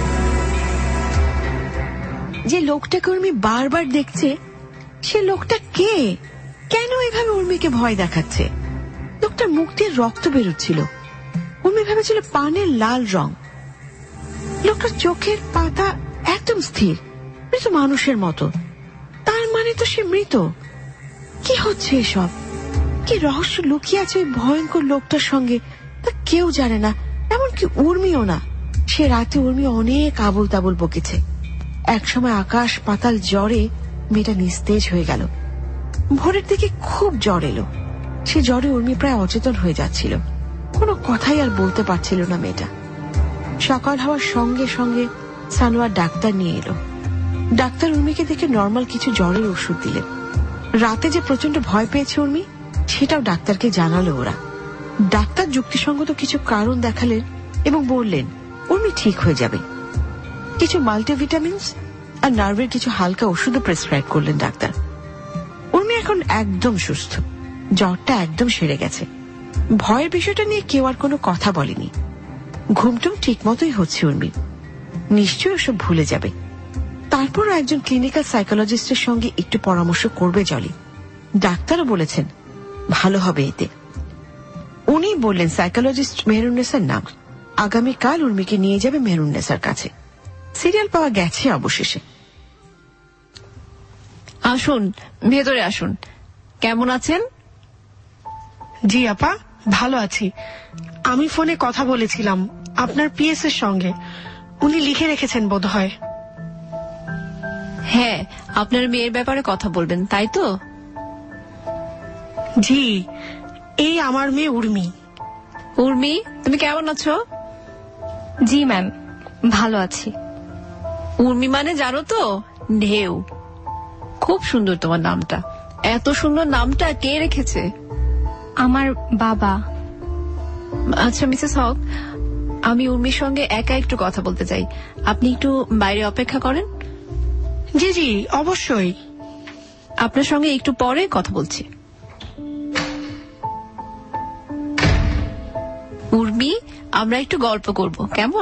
যে লোকটাকে উর্মি বারবার দেখছে, সে লোকটা কে, কেন এভাবে উর্মিকে ভয় দেখাচ্ছে? লোকটার মুখ দিয়ে রক্ত বেরোচ্ছিল। উর্মি ভেবেছিল পানের লাল রং। লোকটার চোখের পাতা একদম স্থির, মৃত মানুষের মতো। তার মানে তো সে মৃত। কি হচ্ছে এসব? কি রহস্য লুকিয়ে আছে ওই ভয়ঙ্কর লোকটার সঙ্গে তা কেউ জানে না, এমনকি উর্মিও না। সে রাতে উর্মি অনেক আবল তাবল বকেছে। একসময় আকাশ পাতাল জ্বরে মেয়েটা নিস্তেজ হয়ে গেল। ভোরের দিকে খুব জ্বর এলো। সে জ্বরে উর্মি প্রায় অচেতন হয়ে যাচ্ছিল। কোনো কথাই আর বলতে পারছিল না মেয়েটা। সকাল হওয়ার সঙ্গে সঙ্গে সানোয়ার ডাক্তার নিয়ে এলো। ডাক্তার উর্মিকে দেখে নর্মাল কিছু জ্বরের ওষুধ দিলেন। রাতে যে প্রচন্ড ভয় পেয়েছে উর্মি, সেটাও ডাক্তারকে জানালো ওরা। ডাক্তার যুক্তিসঙ্গত কিছু কারণ দেখালেন এবং বললেন উর্মি ঠিক হয়ে যাবে। কিছু মাল্টিভিটামিনস আর নার্ভের কিছু হালকা ওষুধও প্রেসক্রাইব করলেন ডাক্তার। উর্মি এখন একদম সুস্থ, জ্বরটা একদম সেরে গেছে। ভয়ের বিষয়টা নিয়ে কেউ আর কোনো কথা বলেনি। ঘুমটুম ঠিক মতোই হচ্ছে উর্মি, নিশ্চয়ই ওসব ভুলে যাবে। তারপরও একজন ক্লিনিক্যাল সাইকোলজিস্টের সঙ্গে একটু পরামর্শ করবে জলি। ডাক্তারও বলেছেন ভালো হবে এতে। উনি বললেন সাইকোলজিস্ট মেহরুন্নেসার নাম। আগামীকাল উর্মিকে নিয়ে যাবে মেহরুন্নেসার কাছে। সিরিয়াল পাওয়া গেছে অবশেষে। আসুন, ভেতরে আসুন। কেমন আছেন? জি আপা, ভালো আছি। আমি ফোনে কথা বলেছিলাম আপনার পিএস এর সঙ্গে, উনি লিখে রেখেছেন বোধহয়। হ্যাঁ, আপনার মেয়ের ব্যাপারে কথা বলবেন, তাই তো? জি, এই আমার মেয়ে উর্মি। উর্মি, তুমি কেমন আছো? জি ম্যাম, ভালো আছি। উর্মি মানে জানো তো, ঢেউ। খুব সুন্দর তোমার নামটা। এত সুন্দর নামটা কে রেখেছে? আমার বাবা। আচ্ছা মিসেস হক, আমি উর্মির সঙ্গে একা একটু কথা বলতে চাই। আপনি একটু বাইরে অপেক্ষা করেন। জি জি, অবশ্যই। আপনার সঙ্গে একটু পরে কথা বলছি। উর্মি, আমরা একটু গল্প করব, কেমন?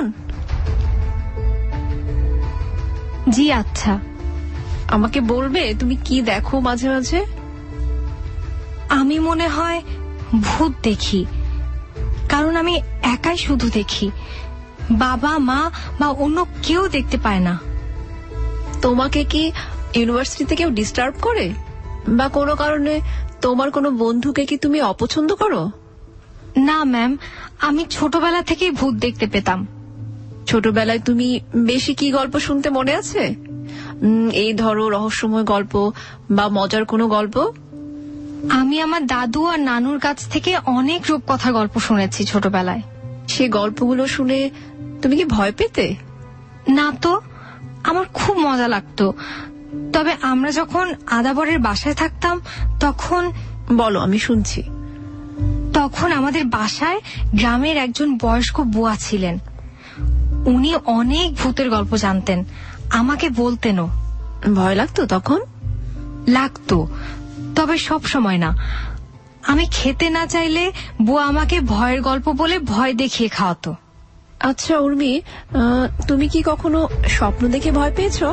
জি আচ্ছা। আমাকে বলবে তুমি কি দেখো মাঝে মাঝে? আমি মনে হয় ভূত দেখি, কারণ আমি একাই শুধু দেখি, বাবা মা বা অন্য কেউ দেখতে পায় না। তোমাকে কি ইউনিভার্সিটিতে কেউ ডিস্টার্ব করে, বা কোনো কারণে তোমার কোনো বন্ধুকে কি তুমি অপছন্দ করো? না ম্যাম, আমি ছোটবেলা থেকেই ভূত দেখতে পেতাম। ছোটবেলায় তুমি বেশি কি গল্প শুনতে মনে আছে? এই ধরো রহস্যময় গল্প বা মজার কোনো গল্প? আমি আমার দাদু আর নানুর কাছ থেকে অনেক রূপকথার গল্প শুনেছি ছোটবেলায়। সে গল্পগুলো শুনে তুমি কি ভয় পেতে? না তো, আমার খুব মজা লাগতো। তবে আমরা যখন আদাবরের বাসায় থাকতাম তখন। বলো, আমি শুনছি। তখন আমাদের বাসায় গ্রামের একজন বয়স্ক বুয়া ছিলেন। উনি অনেক ভূতের গল্প জানতেন, আমাকে বলতেনও। ভয় লাগতো তখন? লাগতো, তবে সব সময় না। আমি খেতে না চাইলে বুয়া আমাকে ভয়ের গল্প বলে ভয় দেখিয়ে খাওয়াতো। আচ্ছা উর্মি, তুমি কি কখনো স্বপ্ন দেখে ভয় পেয়েছো?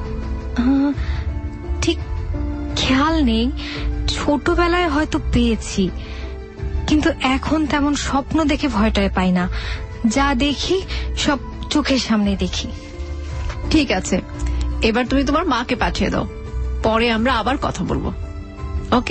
ঠিক খেয়াল নেই, ছোটবেলায় হয়তো পেয়েছি, কিন্তু এখন তেমন স্বপ্ন দেখে ভয়টায় পাই না। যা দেখি সব চোখের সামনে দেখি। ঠিক আছে, এবার তুমি তোমার মাকে পাঠিয়ে দাও, পরে আমরা আবার কথা বলবো, ওকে?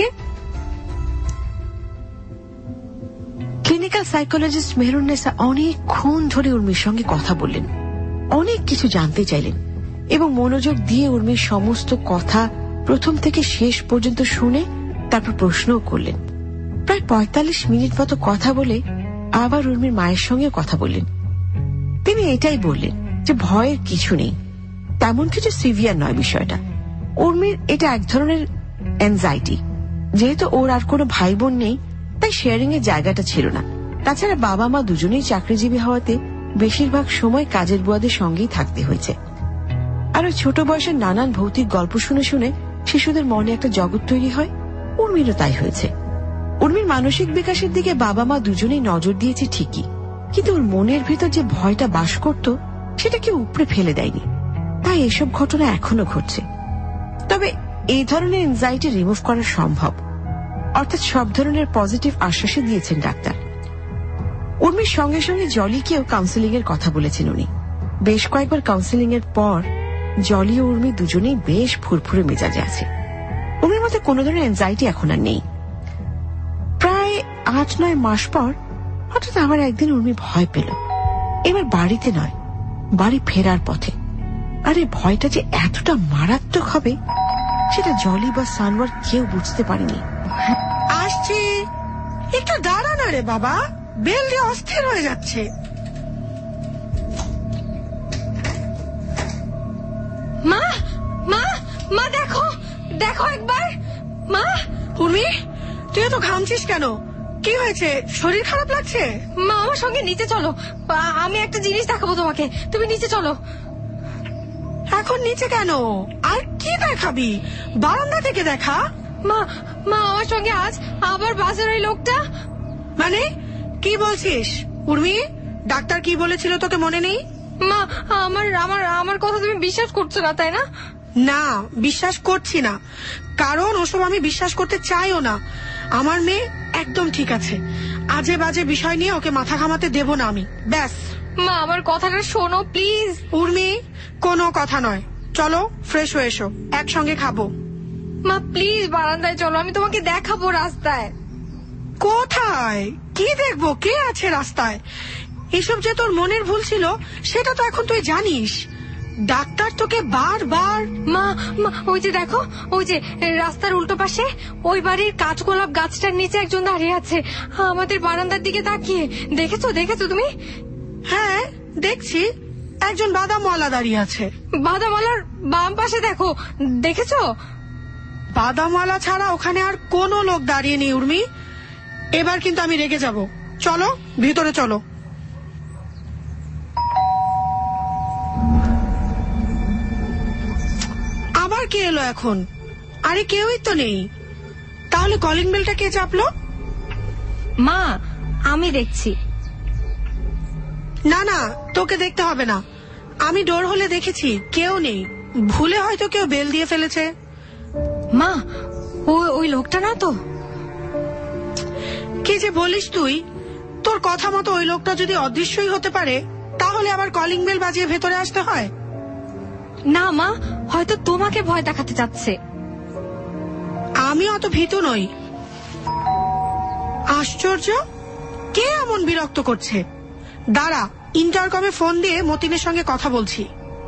ক্লিনিক্যাল সাইকোলজিস্ট মেহরুন্নেসা অনেকক্ষণ ধরে উর্মির সঙ্গে কথা বললেন, অনেক কিছু জানতে চাইলেন এবং মনোযোগ দিয়ে উর্মির সমস্ত কথা প্রথম থেকে শেষ পর্যন্ত শুনে তারপর প্রশ্নও করলেন। প্রায় 45 মিনিট মতো কথা বলে আবার উর্মির মায়ের সঙ্গে কথা বললেন। তিনি এটাই বললেন যে ভয়ের কিছু নেই, তেমন কিছু সিভিয়ার নয় বিষয়টা। উর্মির এটা এক ধরনের অ্যাংজাইটি। যেহেতু ওর আর কোনো ভাই বোন নেই, তাই শেয়ারিং এর জায়গাটা ছিল না। তাছাড়া বাবা মা দুজনেই চাকরিজীবী হওয়াতে বেশিরভাগ সময় কাজের বুয়াদের সঙ্গেই থাকতে হয়েছে। আর ওই ছোট বয়সের নানান ভৌতিক গল্প শুনে শুনে শিশুদের মনে একটা জগৎ তৈরি হয়। উর্মিরও তাই হয়েছে। উর্মির মানসিক বিকাশের দিকে বাবা মা দুজনেই নজর দিয়েছে ঠিকই, কিন্তু ওর মনের ভিতর যে ভয়টা বাস করত সেটা কেউ উপড়ে ফেলে দেয়নি। তাই এসব ঘটনা এখনো ঘটছে। তবে এই ধরনের এনজাইটি রিমুভ করা সম্ভব, অর্থাৎ সব ধরনের পজিটিভ আশ্বাসই দিয়েছেন ডাক্তার। উর্মির সঙ্গে সঙ্গে জলিকেও কাউন্সেলিং এর কথা বলেছেন উনি। বেশ কয়েকবার কাউন্সেলিং এর পর জলি ও উর্মি দুজনেই বেশ ফুরফুরে মেজাজে আছে। উর্মির মধ্যে কোনো ধরনের এনজাইটি এখন আর নেই। প্রায় 8-9 মাস পর হঠাৎ আবার একদিন উর্মি ভয় পেল। এবার বাড়িতে নয়, বাড়ি ফেরার পথে। আরে ভয়টা যে এতটা মারাত্মক হবে সেটা জলি বা সানওয়ার কেউ বুঝতে পারেনি। আসছি, একটু দাঁড়া না রে বাবা, বেল দিয়ে অস্থির হয়ে যাচ্ছে। মা মা মা দেখো দেখো একবার। মা উর্মি, তুই তো ঘামছিস কেন? কি হয়েছে? শরীর খারাপ লাগছে? মা আমার সঙ্গে নিচে চলো, আমি একটা জিনিস দেখাবো তোমাকে, তুমি নিচে চলো। এখন নিচে কেন? আর কি দেখাবি? বারান্দা থেকে দেখা। মা মা আমার সঙ্গে আজ আবার বাসের ওই লোকটা। মানে কি বলছিস উর্মি? ডাক্তার কি বলেছিল তোকে মনে নেই? মা আমার আমার আমার কথা তুমি বিশ্বাস করছো না, তাই না? না, বিশ্বাস করছি না, কারণ ওসব আমি বিশ্বাস করতে চাইও না। আমার মেয়ে একদম ঠিক আছে, আজে বাজে বিষয় নিয়ে ওকে মাথা ঘামাতে দেব না আমি, ব্যাস। মা আমার কথাটা শোনো প্লিজ। উর্মি, কোনো কথা নয়, চলো ফ্রেশ হয়ে এসো, একসঙ্গে খাবো। মা প্লিজ বারান্দায় চলো, আমি তোমাকে দেখাবো রাস্তায়। কোথায়? কি দেখবো? কে আছে রাস্তায়? এসব যে তোর মনের ভুল ছিল সেটা তো এখন তুই জানিস। ডাক্তার তোকে বারবার। মা মা ওই যে দেখো, ওই যে রাস্তার উল্টো পাশে ওই বাড়ির কাঁচগোলাপ গাছটার নিচে একজন দাঁড়িয়ে আছে আমাদের বারান্দার দিকে তাকিয়ে। দেখেছো দেখেছো তুমি? হ্যাঁ দেখছি, একজন বাদামওয়ালা দাঁড়িয়ে আছে। বাদামওয়ালার বাম পাশে দেখো, দেখেছো? বাদামওয়ালা ছাড়া ওখানে আর কোনো লোক দাঁড়িয়ে নেই উর্মি। এবার কিন্তু আমি রেগে যাব। চলো ভিতরে চলো। আবার কে এলো এখন? আরে কেউই তো নেই, তাহলে কলিং বেলটা কে চাপলো? মা আমি দেখছি। না না, তোকে দেখতে হবে না, আমি ডোর হলে দেখেছি কেউ নেই। ভুলে হয়তো কেউ বেল দিয়ে ফেলেছে। মা ওই লোকটা না তো? কি যে বলিস তুই? তোর কথা মতো ওই লোকটা যদি অদৃশ্যই হতে পারে তাহলে আবার কলিং বেল বাজিয়ে ভেতরে আসতে হয়? না মা, হয়তো তোমাকে ভয় দেখাতে চাচ্ছে। আমি অত ভীতু নই। আশ্চর্য, কে এমন বিরক্ত করছে? দাঁড়া, ইন্টারকমে ফোন দিয়ে মতিনের সঙ্গে কথা বলছি।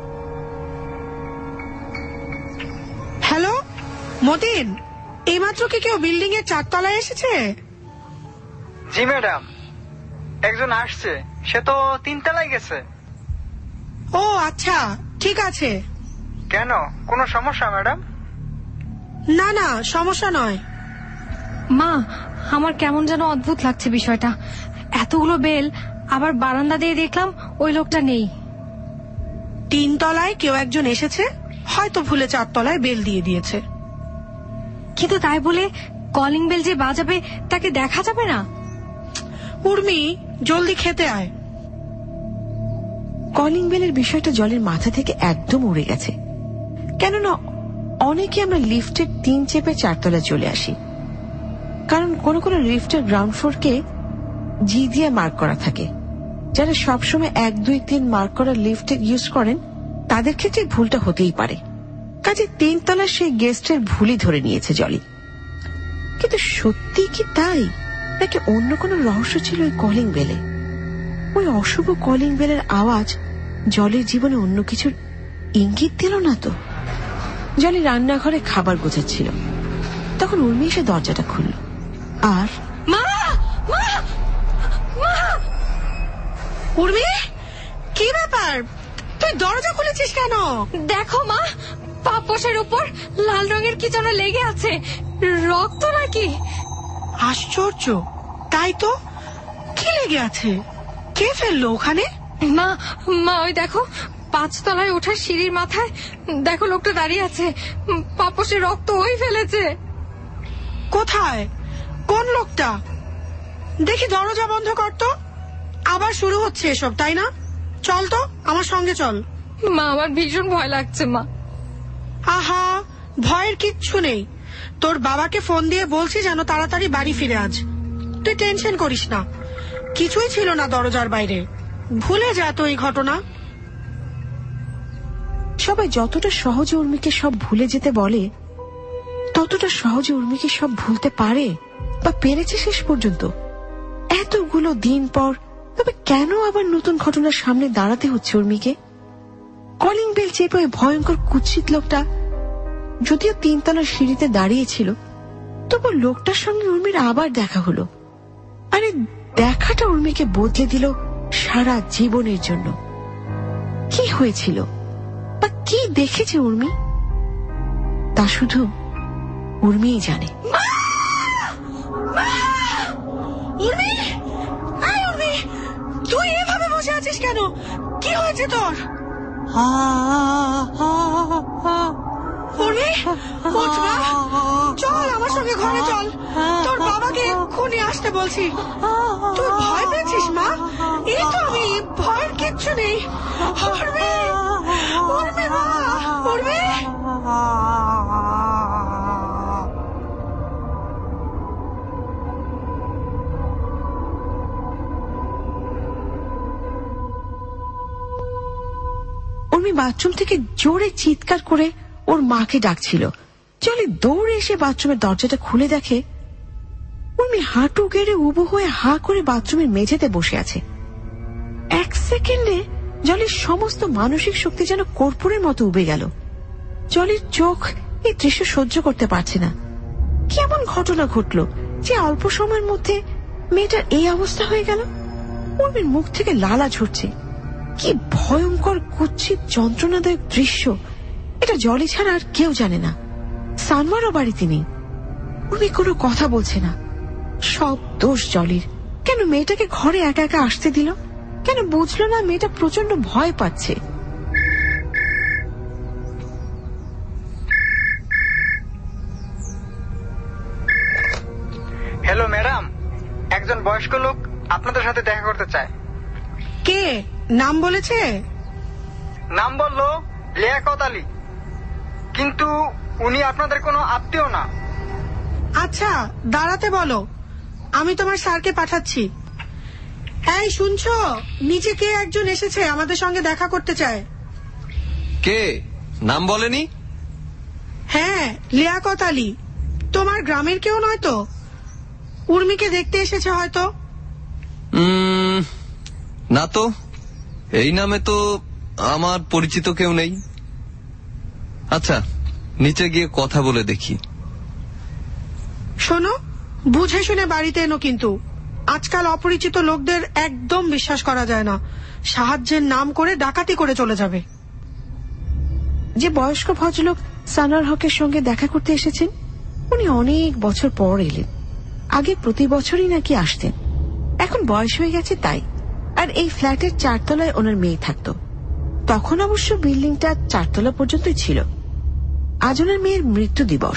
হ্যালো মতিন, এইমাত্র কি কেউ বিল্ডিং এর 4 তলায় এসেছে? জি ম্যাডাম, একজন আসছে, সে তো 3 তলায় গেছে। ও আচ্ছা, ঠিক আছে। কেন, কোনো সমস্যা ম্যাডাম? না না, সমস্যা নয়। মা আমার কেমন যেন অদ্ভুত লাগছে বিষয়টা। এতগুলো বেল, আবার বারান্দা দিয়ে দেখলাম ওই লোকটা নেই। 3 তলায় কেউ একজন এসেছে, হয়তো ভুলে 4 তলায় বেল দিয়ে দিয়েছে। কিন্তু তাই বলে কলিং বেল যে বাজাবে তাকে দেখা যাবে না? উর্মি, জলদি খেতে আয়। কলিং বেলের বিষয়টা জলের মাথা থেকে একদম উড়ে গেছে। কেননা অনেকে আমরা লিফটের 3 চেপে 4 তলায় চলে আসি, কারণ কোন কোন লিফটের গ্রাউন্ড ফ্লোরকে জি দিয়ে মার্ক করা থাকে। যারা সবসময় 1, 2, 3 মার্ক করা লিফটে ইউজ করেন তাদের ক্ষেত্রে ভুলটা হতেই পারে। কাজে 3 তলার সেই গেস্টের ভুলই ধরে নিয়েছে জলি। কিন্তু সত্যি কি তাই, নাকি অন্য কোনো রহস্য ছিল ওই কলিং বেলে? ওই অশুভ কলিং বেলের আওয়াজ জলের জীবনে অন্য কিছুর ইঙ্গিত দিল না তো? জলি রান্নাঘরে খাবার গোছাচ্ছিল, তখন উর্মি এসে দরজাটা খুলল। আর মা মা মা! উর্মি, কি ব্যাপার? তুই দরজা খুলেছিস কেন? দেখো মা, পাপোশের উপর লাল রঙের কি যেন লেগে আছে, রক্ত নাকি? আশ্চর্য, তাই তো। কি লেগে আছে? কে ফেললো ওখানে? মা মা ওই দেখো, 5 তলায় ওঠার সিঁড়ির মাথায় দেখো লোকটা দাঁড়িয়ে আছে, পাপোশের রক্ত ওই ফেলেছে। কোথায়? কোন লোকটা? দেখি দরজা বন্ধ করতো। আবার শুরু হচ্ছে এসব, তাই না? চল তো আমার সঙ্গে চল। মা আমার ভীষণ ভয় লাগছে মা। আহা, ভয়ের কিচ্ছু নেই। তোর বাবাকে ফোন দিয়ে বলছি যেন তাড়াতাড়ি বাড়ি ফিরে আজ। তুই টেনশন করিস না, কিছুই ছিল না দরজার বাইরে, ভুলে যা তো এই ঘটনা। সবাই যতটা সহজে উর্মিকে সব ভুলে যেতে বলে, ততটা সহজে উর্মিকে সব ভুলতে পারে বা পেরেছে শেষ পর্যন্ত? এতগুলো দিন পর তবে কেন আবার নতুন ঘটনার সামনে দাঁড়াতে হচ্ছে উর্মিকে? কলিং বেল চেপে ভয়ঙ্কর কুৎসিত লোকটা যদিও 3 তলার সিঁড়িতে দাঁড়িয়েছিল, তবু লোকটার সঙ্গে উর্মির আবার দেখা হলো। আরে দেখাটা উর্মিকে বদলে দিল সারা জীবনের জন্য। কি হয়েছিল বা কি দেখেছে উর্মি, তা শুধু উর্মিই জানে। তুই এভাবে বসে আছিস কেন? কি হয়েছে তোর? চল আমার সঙ্গে ঘরে চল, তোর বাবাকে এক্ষুনি আসতে বলছি। তুই ভয় পেয়েছিস মা? এই তো আমি, ভয়ের কিচ্ছু নেই। উর্মি, উর্মি মা, উর্মি। উর্মি বাথরুম থেকে জোরে চিৎকার করে ওর মাকে ডাকছিল। জলি দৌড়ে এসে বাথরুমের দরজাটা খুলে দেখে উর্মি হাঁটু গেড়ে উবু হয়ে হা করে বাথরুমের মেঝেতে বসে আছে। 1 সেকেন্ডে জলির সমস্ত মানসিক শক্তি যেন কর্পূরের মতো উবে গেল। জলির চোখ এই দৃশ্য সহ্য করতে পারছে না। কেমন ঘটনা ঘটল যে অল্প সময়ের মধ্যে মেয়েটার এই অবস্থা হয়ে গেল? উর্মির মুখ থেকে লালা ঝরছে। কি ভয়ঙ্কর কুৎসিত যন্ত্রণাদায়ক দৃশ্য! এটা জলি ছাড়া আর কেউ জানে না। সানওয়ারও বাড়িতে নেই। উর্মি কোনো কথা বলছে না। সব দোষ জলির। কেন মেয়েটাকে ঘরে একা একা আসতে দিল? কেন বুঝলো না মেয়েটা প্রচন্ড ভয় পাচ্ছে? হ্যালো ম্যাডাম, একজন বয়স্ক লোক আপনাদের সাথে দেখা করতে চায়। কে? নাম বলেছে? নাম বললো লিয়াকত আলী, কিন্তু উনি আপনাদের কোনো আত্মীয় না। আচ্ছা দাঁড়াতে বলো, আমি তোমার স্যারকে পাঠাচ্ছি। এই শুনছো, নিচে কে একজন এসেছে, আমাদের সঙ্গে দেখা করতে চায়। কে? নাম বলেনি? হ্যাঁ, লিয়াকত আলী। তোমার গ্রামের কেউ নয় তো? উর্মিকে দেখতে এসেছে হয়তো। না তো, এই নামে তো আমার পরিচিত কেউ নেই। আচ্ছা, নিচে গিয়ে কথা বলে দেখি। শোনো, বুঝে শুনে বাড়িতে এনো কিন্তু। আজকাল অপরিচিত লোকদের একদম বিশ্বাস করা যায় না। সাহায্যের নাম করে ডাকাতি করে চলে যাবে। যে বয়স্ক ভদ্রলোক সানার হকের সঙ্গে দেখা করতে এসেছেন, উনি অনেক বছর পর এলেন। আগে প্রতি বছরই নাকি আসতেন, এখন বয়স হয়ে গেছে তাই। আর এই ফ্ল্যাটের 4 তলায় ওনার মেয়ে থাকত। তখন অবশ্য বিল্ডিংটা 4 তলা পর্যন্তই ছিল। আজ ওনার মেয়ের মৃত্যু দিবস।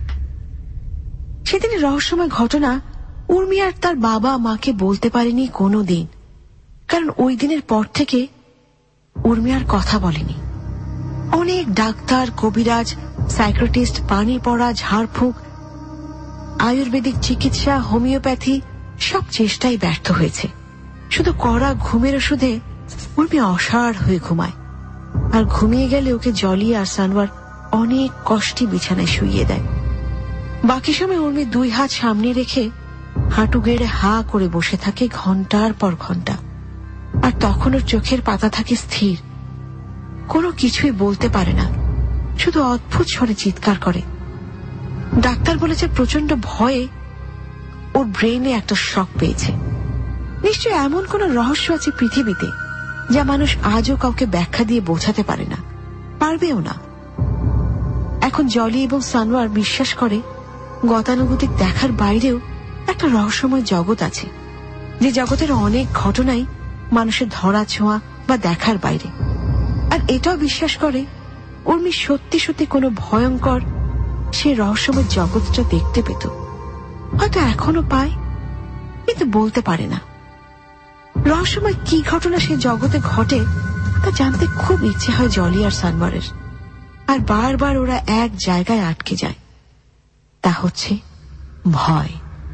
সেদিনের রহস্যময় ঘটনা উর্মি আর তার বাবা মাকে বলতে পারেনি কোনো দিন, কারণ ওই দিনের পর থেকে উর্মি আর কথা বলেনি। অনেক ডাক্তার, কবিরাজ, সাইকিয়াট্রিস্ট, পানি পড়া, ঝাড়ফুঁক, আয়ুর্বেদিক চিকিৎসা, হোমিওপ্যাথি সব চেষ্টাই ব্যর্থ হয়েছে। শুধু কড়া ঘুমের ওষুধে উর্মি অসাড় হয়ে ঘুমায়। আর ঘুমিয়ে গেলে ওকে জলি আর সানওয়ার অনেক কষ্টে বিছানায় শুইয়ে দেয়। বাকি সময় উর্মি 2 হাত সামনে রেখে হাঁটু গেড়ে হা করে বসে থাকে ঘন্টার পর ঘন্টা। আর তখন ওর চোখের পাতা থাকে স্থির, কোনো কিছুই বলতে পারে না, শুধু অদ্ভুত স্বরে চিৎকার করে। ডাক্তার বলেছে প্রচন্ড ভয়ে ওর ব্রেনে একটা শক পেয়েছে। নিশ্চয় এমন কোন রহস্য আছে পৃথিবীতে যা মানুষ আজও কাউকে ব্যাখ্যা দিয়ে বোঝাতে পারে না, পারবেও না। এখন জলি এবং সানওয়ার বিশ্বাস করে গতানুগতিক দেখার বাইরেও একটা রহস্যময় জগৎ আছে, যে জগতের অনেক ঘটনাই মানুষের ধরা ছোঁয়া বা দেখার বাইরে। আর এটাও বিশ্বাস করে উর্মি সত্যি সত্যি কোনো ভয়ঙ্কর সে রহস্যময় জগৎটা দেখতে পেত, হয়তো এখনো পায়, কিন্তু বলতে পারে না। রহস্যময় কি ঘটনা সে জগতে ঘটে তা জানতে খুব ইচ্ছে হয় জলি আর সানওয়ারের। আর বারবার ওরা এক জায়গায় আটকে যায়, তা হচ্ছে ভয়।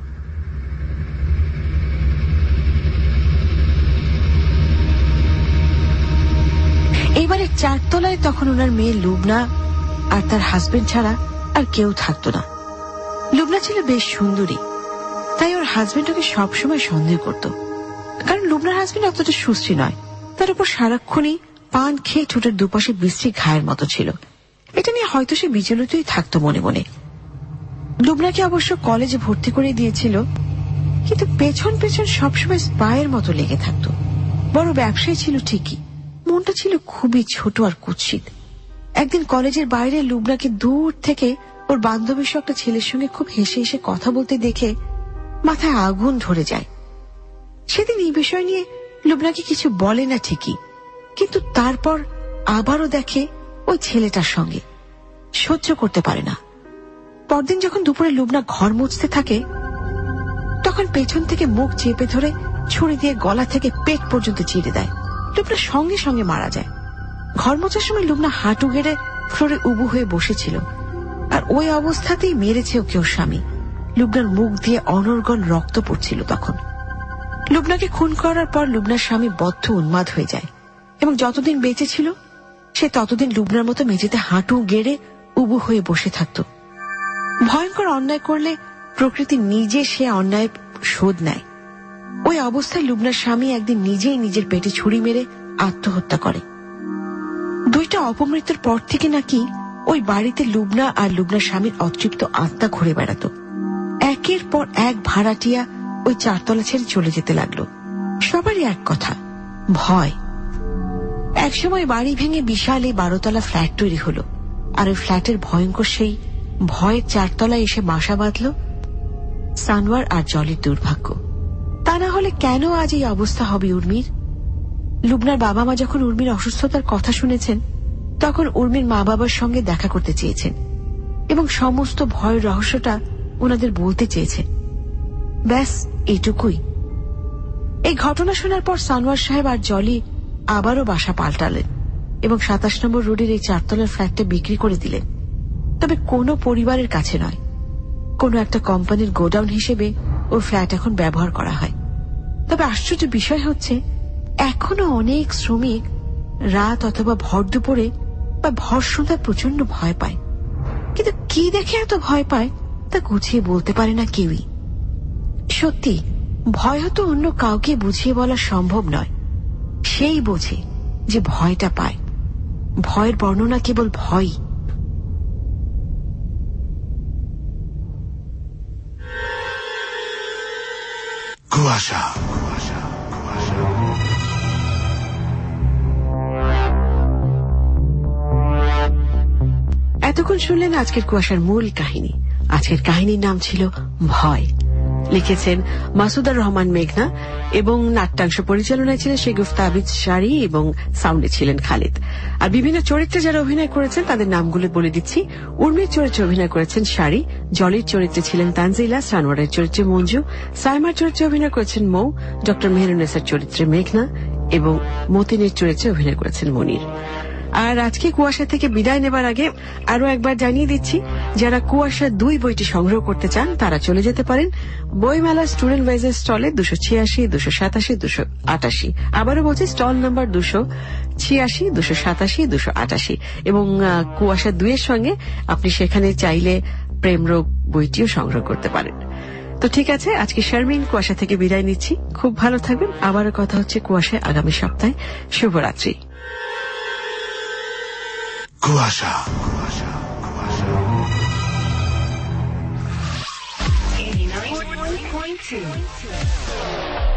এবারে 4 তলায় তখন ওনার মেয়ে লুবনা আর তার হাজবেন্ড ছাড়া আর কেউ থাকতো না। লুবনা ছিল বেশ সুন্দরী, তাই ওর হাজবেন্ড ওকে সবসময় সন্দেহ করত, কারণ লুবনার হাজবেন্ড অতটা সুশ্রী নয়, তার উপর সারাক্ষণই পান খেয়ে ঠোঁটের দুপাশে বিশ্রী ঘায়ের মতো ছিল। এটা নিয়ে হয়তো সে বিচলিতই থাকতো মনে মনে। লুবনাকে অবশ্য কলেজে ভর্তি করে দিয়েছিল, কিন্তু পেছন পেছন সবসময় স্পায়ের মতো লেগে থাকতো। বড় ব্যবসায়ী ছিল ঠিকই, মনটা ছিল খুবই ছোট আর কুৎসিত। একদিন কলেজের বাইরে লুবনাকে দূর থেকে ওর বান্ধবী সহ একটা ছেলের সঙ্গে খুব হেসে হেসে কথা বলতে দেখে মাথায় আগুন ধরে যায়। সেদিন এই বিষয় নিয়ে লুবনাকে কিছু বলে না ঠিকই, কিন্তু তারপর আবারও দেখে ওই ছেলেটার সঙ্গে, সহ্য করতে পারে না। পরদিন যখন দুপুরে লুবনা ঘর মুছতে থাকে, তখন পেছন থেকে মুখ চেপে ধরে ছুরি দিয়ে গলা থেকে পেট পর্যন্ত চিরে দেয়। লুবনা সঙ্গে সঙ্গে মারা যায়। ঘর মোছার সময় লুবনা হাঁটু গেড়ে ফ্লোরে উবু হয়ে বসেছিল, আর ওই অবস্থাতেই মেরেছে ওকে ওর স্বামী। লুবনার মুখ দিয়ে অনর্গল রক্ত পড়ছিল তখন। লুবনাকে খুন করার পর লুবনার স্বামী বদ্ধ উন্মাদ হয়ে যায়, এবং যতদিন বেঁচে ছিল সে ততদিন লুবনার মতো মেঝেতে হাঁটু গেড়ে উবু হয়ে বসে থাকত। ভয়ঙ্কর অন্যায় করলে প্রকৃতি নিজে সে অন্যায় শোধ নেয়। ওই অবস্থায় লুবনার স্বামী একদিন নিজেই নিজের পেটে ছুরি মেরে আত্মহত্যা করে। 2টা অপমৃত্যুর পর থেকে নাকি ওই বাড়িতে লুবনা আর লুবনার স্বামীর অতৃপ্ত আত্মা ঘুরে বেড়াত। একের পর এক ভাড়াটিয়া ওই 4 তলা ছেড়ে চলে যেতে লাগলো। সবারই এক কথা, ভয়। একসময় বাড়ি ভেঙে বিশাল এই 12 তলা ফ্ল্যাট তৈরি হলো, আর ওই ফ্ল্যাটের ভয়ঙ্কর সেই ভয়ের 4 তলায় এসে বাসা বাঁধল সানওয়ার আর জলির দুর্ভাগ্য। তা না হলে কেন আজ এই অবস্থা হবে উর্মির? লুবনার বাবা মা যখন উর্মির অসুস্থতার কথা শুনেছেন, তখন উর্মির মা বাবার সঙ্গে দেখা করতে চেয়েছেন এবং সমস্ত ভয়ের রহস্যটা ওনাদের বলতে চেয়েছেন। ব্যাস এইটুকুই। এই ঘটনা শোনার পর সানওয়ার সাহেব আর জলি আবারও বাসা পাল্টালেন এবং 27 নম্বর রোডের এই 4 তলার ফ্ল্যাটটা বিক্রি করে দিলেন। তবে কোনো পরিবারের কাছে নয়, কোনো একটা কোম্পানির গোডাউন হিসেবে ওর ফ্ল্যাট এখন ব্যবহার করা হয়। তবে আশ্চর্য বিষয় হচ্ছে, এখনো অনেক শ্রমিক রাত অথবা ভর দুপুরে বা ভর সন্ধ্যায় প্রচন্ড ভয় পায়, কিন্তু কি দেখে এত ভয় পায় তা গুছিয়ে বলতে পারে না কেউই। সত্যি, ভয় হয়তো অন্য কাউকে বুঝিয়ে বলা সম্ভব নয়, সেই বোঝে যে ভয়টা পায়। ভয়ের বর্ণনা কেবল ভয়ই। কুয়াশা। এতক্ষণ শুনলেন আজকের কুয়াশার মূল কাহিনী। আজকের কাহিনীর নাম ছিল ভয়। লিখেছেন মাসুদার রহমান মেঘনা এবং নাট্যাংশ পরিচালনায় ছিলেন শেগুফতা আবিদ শাড়ি এবং সাউন্ডে ছিলেন খালিদ। আর বিভিন্ন চরিত্রে যারা অভিনয় করেছেন তাদের নামগুলো বলে দিচ্ছি। উর্মির চরিত্রে অভিনয় করেছেন শাড়ি, জলির চরিত্রে ছিলেন তানজিলা, সানোয়ারের চরিত্রে মঞ্জু, সাইমার চরিত্রে অভিনয় করেছেন মৌ, ডক্টর মেহরুন্নেসার চরিত্রে মেঘনা এবং মতিনের চরিত্রে অভিনয় করেছেন মনির। আর আজকে কুয়াশা থেকে বিদায় নেবার আগে আরো একবার জানিয়ে দিচ্ছি, যারা কুয়াশা 2 বইটি সংগ্রহ করতে চান তারা চলে যেতে পারেন বইমেলা স্টুডেন্ট ওয়াইজের স্টলে 286, 287, 288। আবারও বলছি, স্টল নাম্বার 286, 287, 288। এবং কুয়াশা 2 এর সঙ্গে আপনি সেখানে চাইলে প্রেমরোগ বইটিও সংগ্রহ করতে পারেন। তো ঠিক আছে, আজকে শারমিন কুয়াশা থেকে বিদায় নিচ্ছি। খুব ভালো থাকবেন। আবারও কথা হচ্ছে কুয়াশায় আগামী সপ্তাহে। শুভরাত্রি। কুয়াশা। 89.2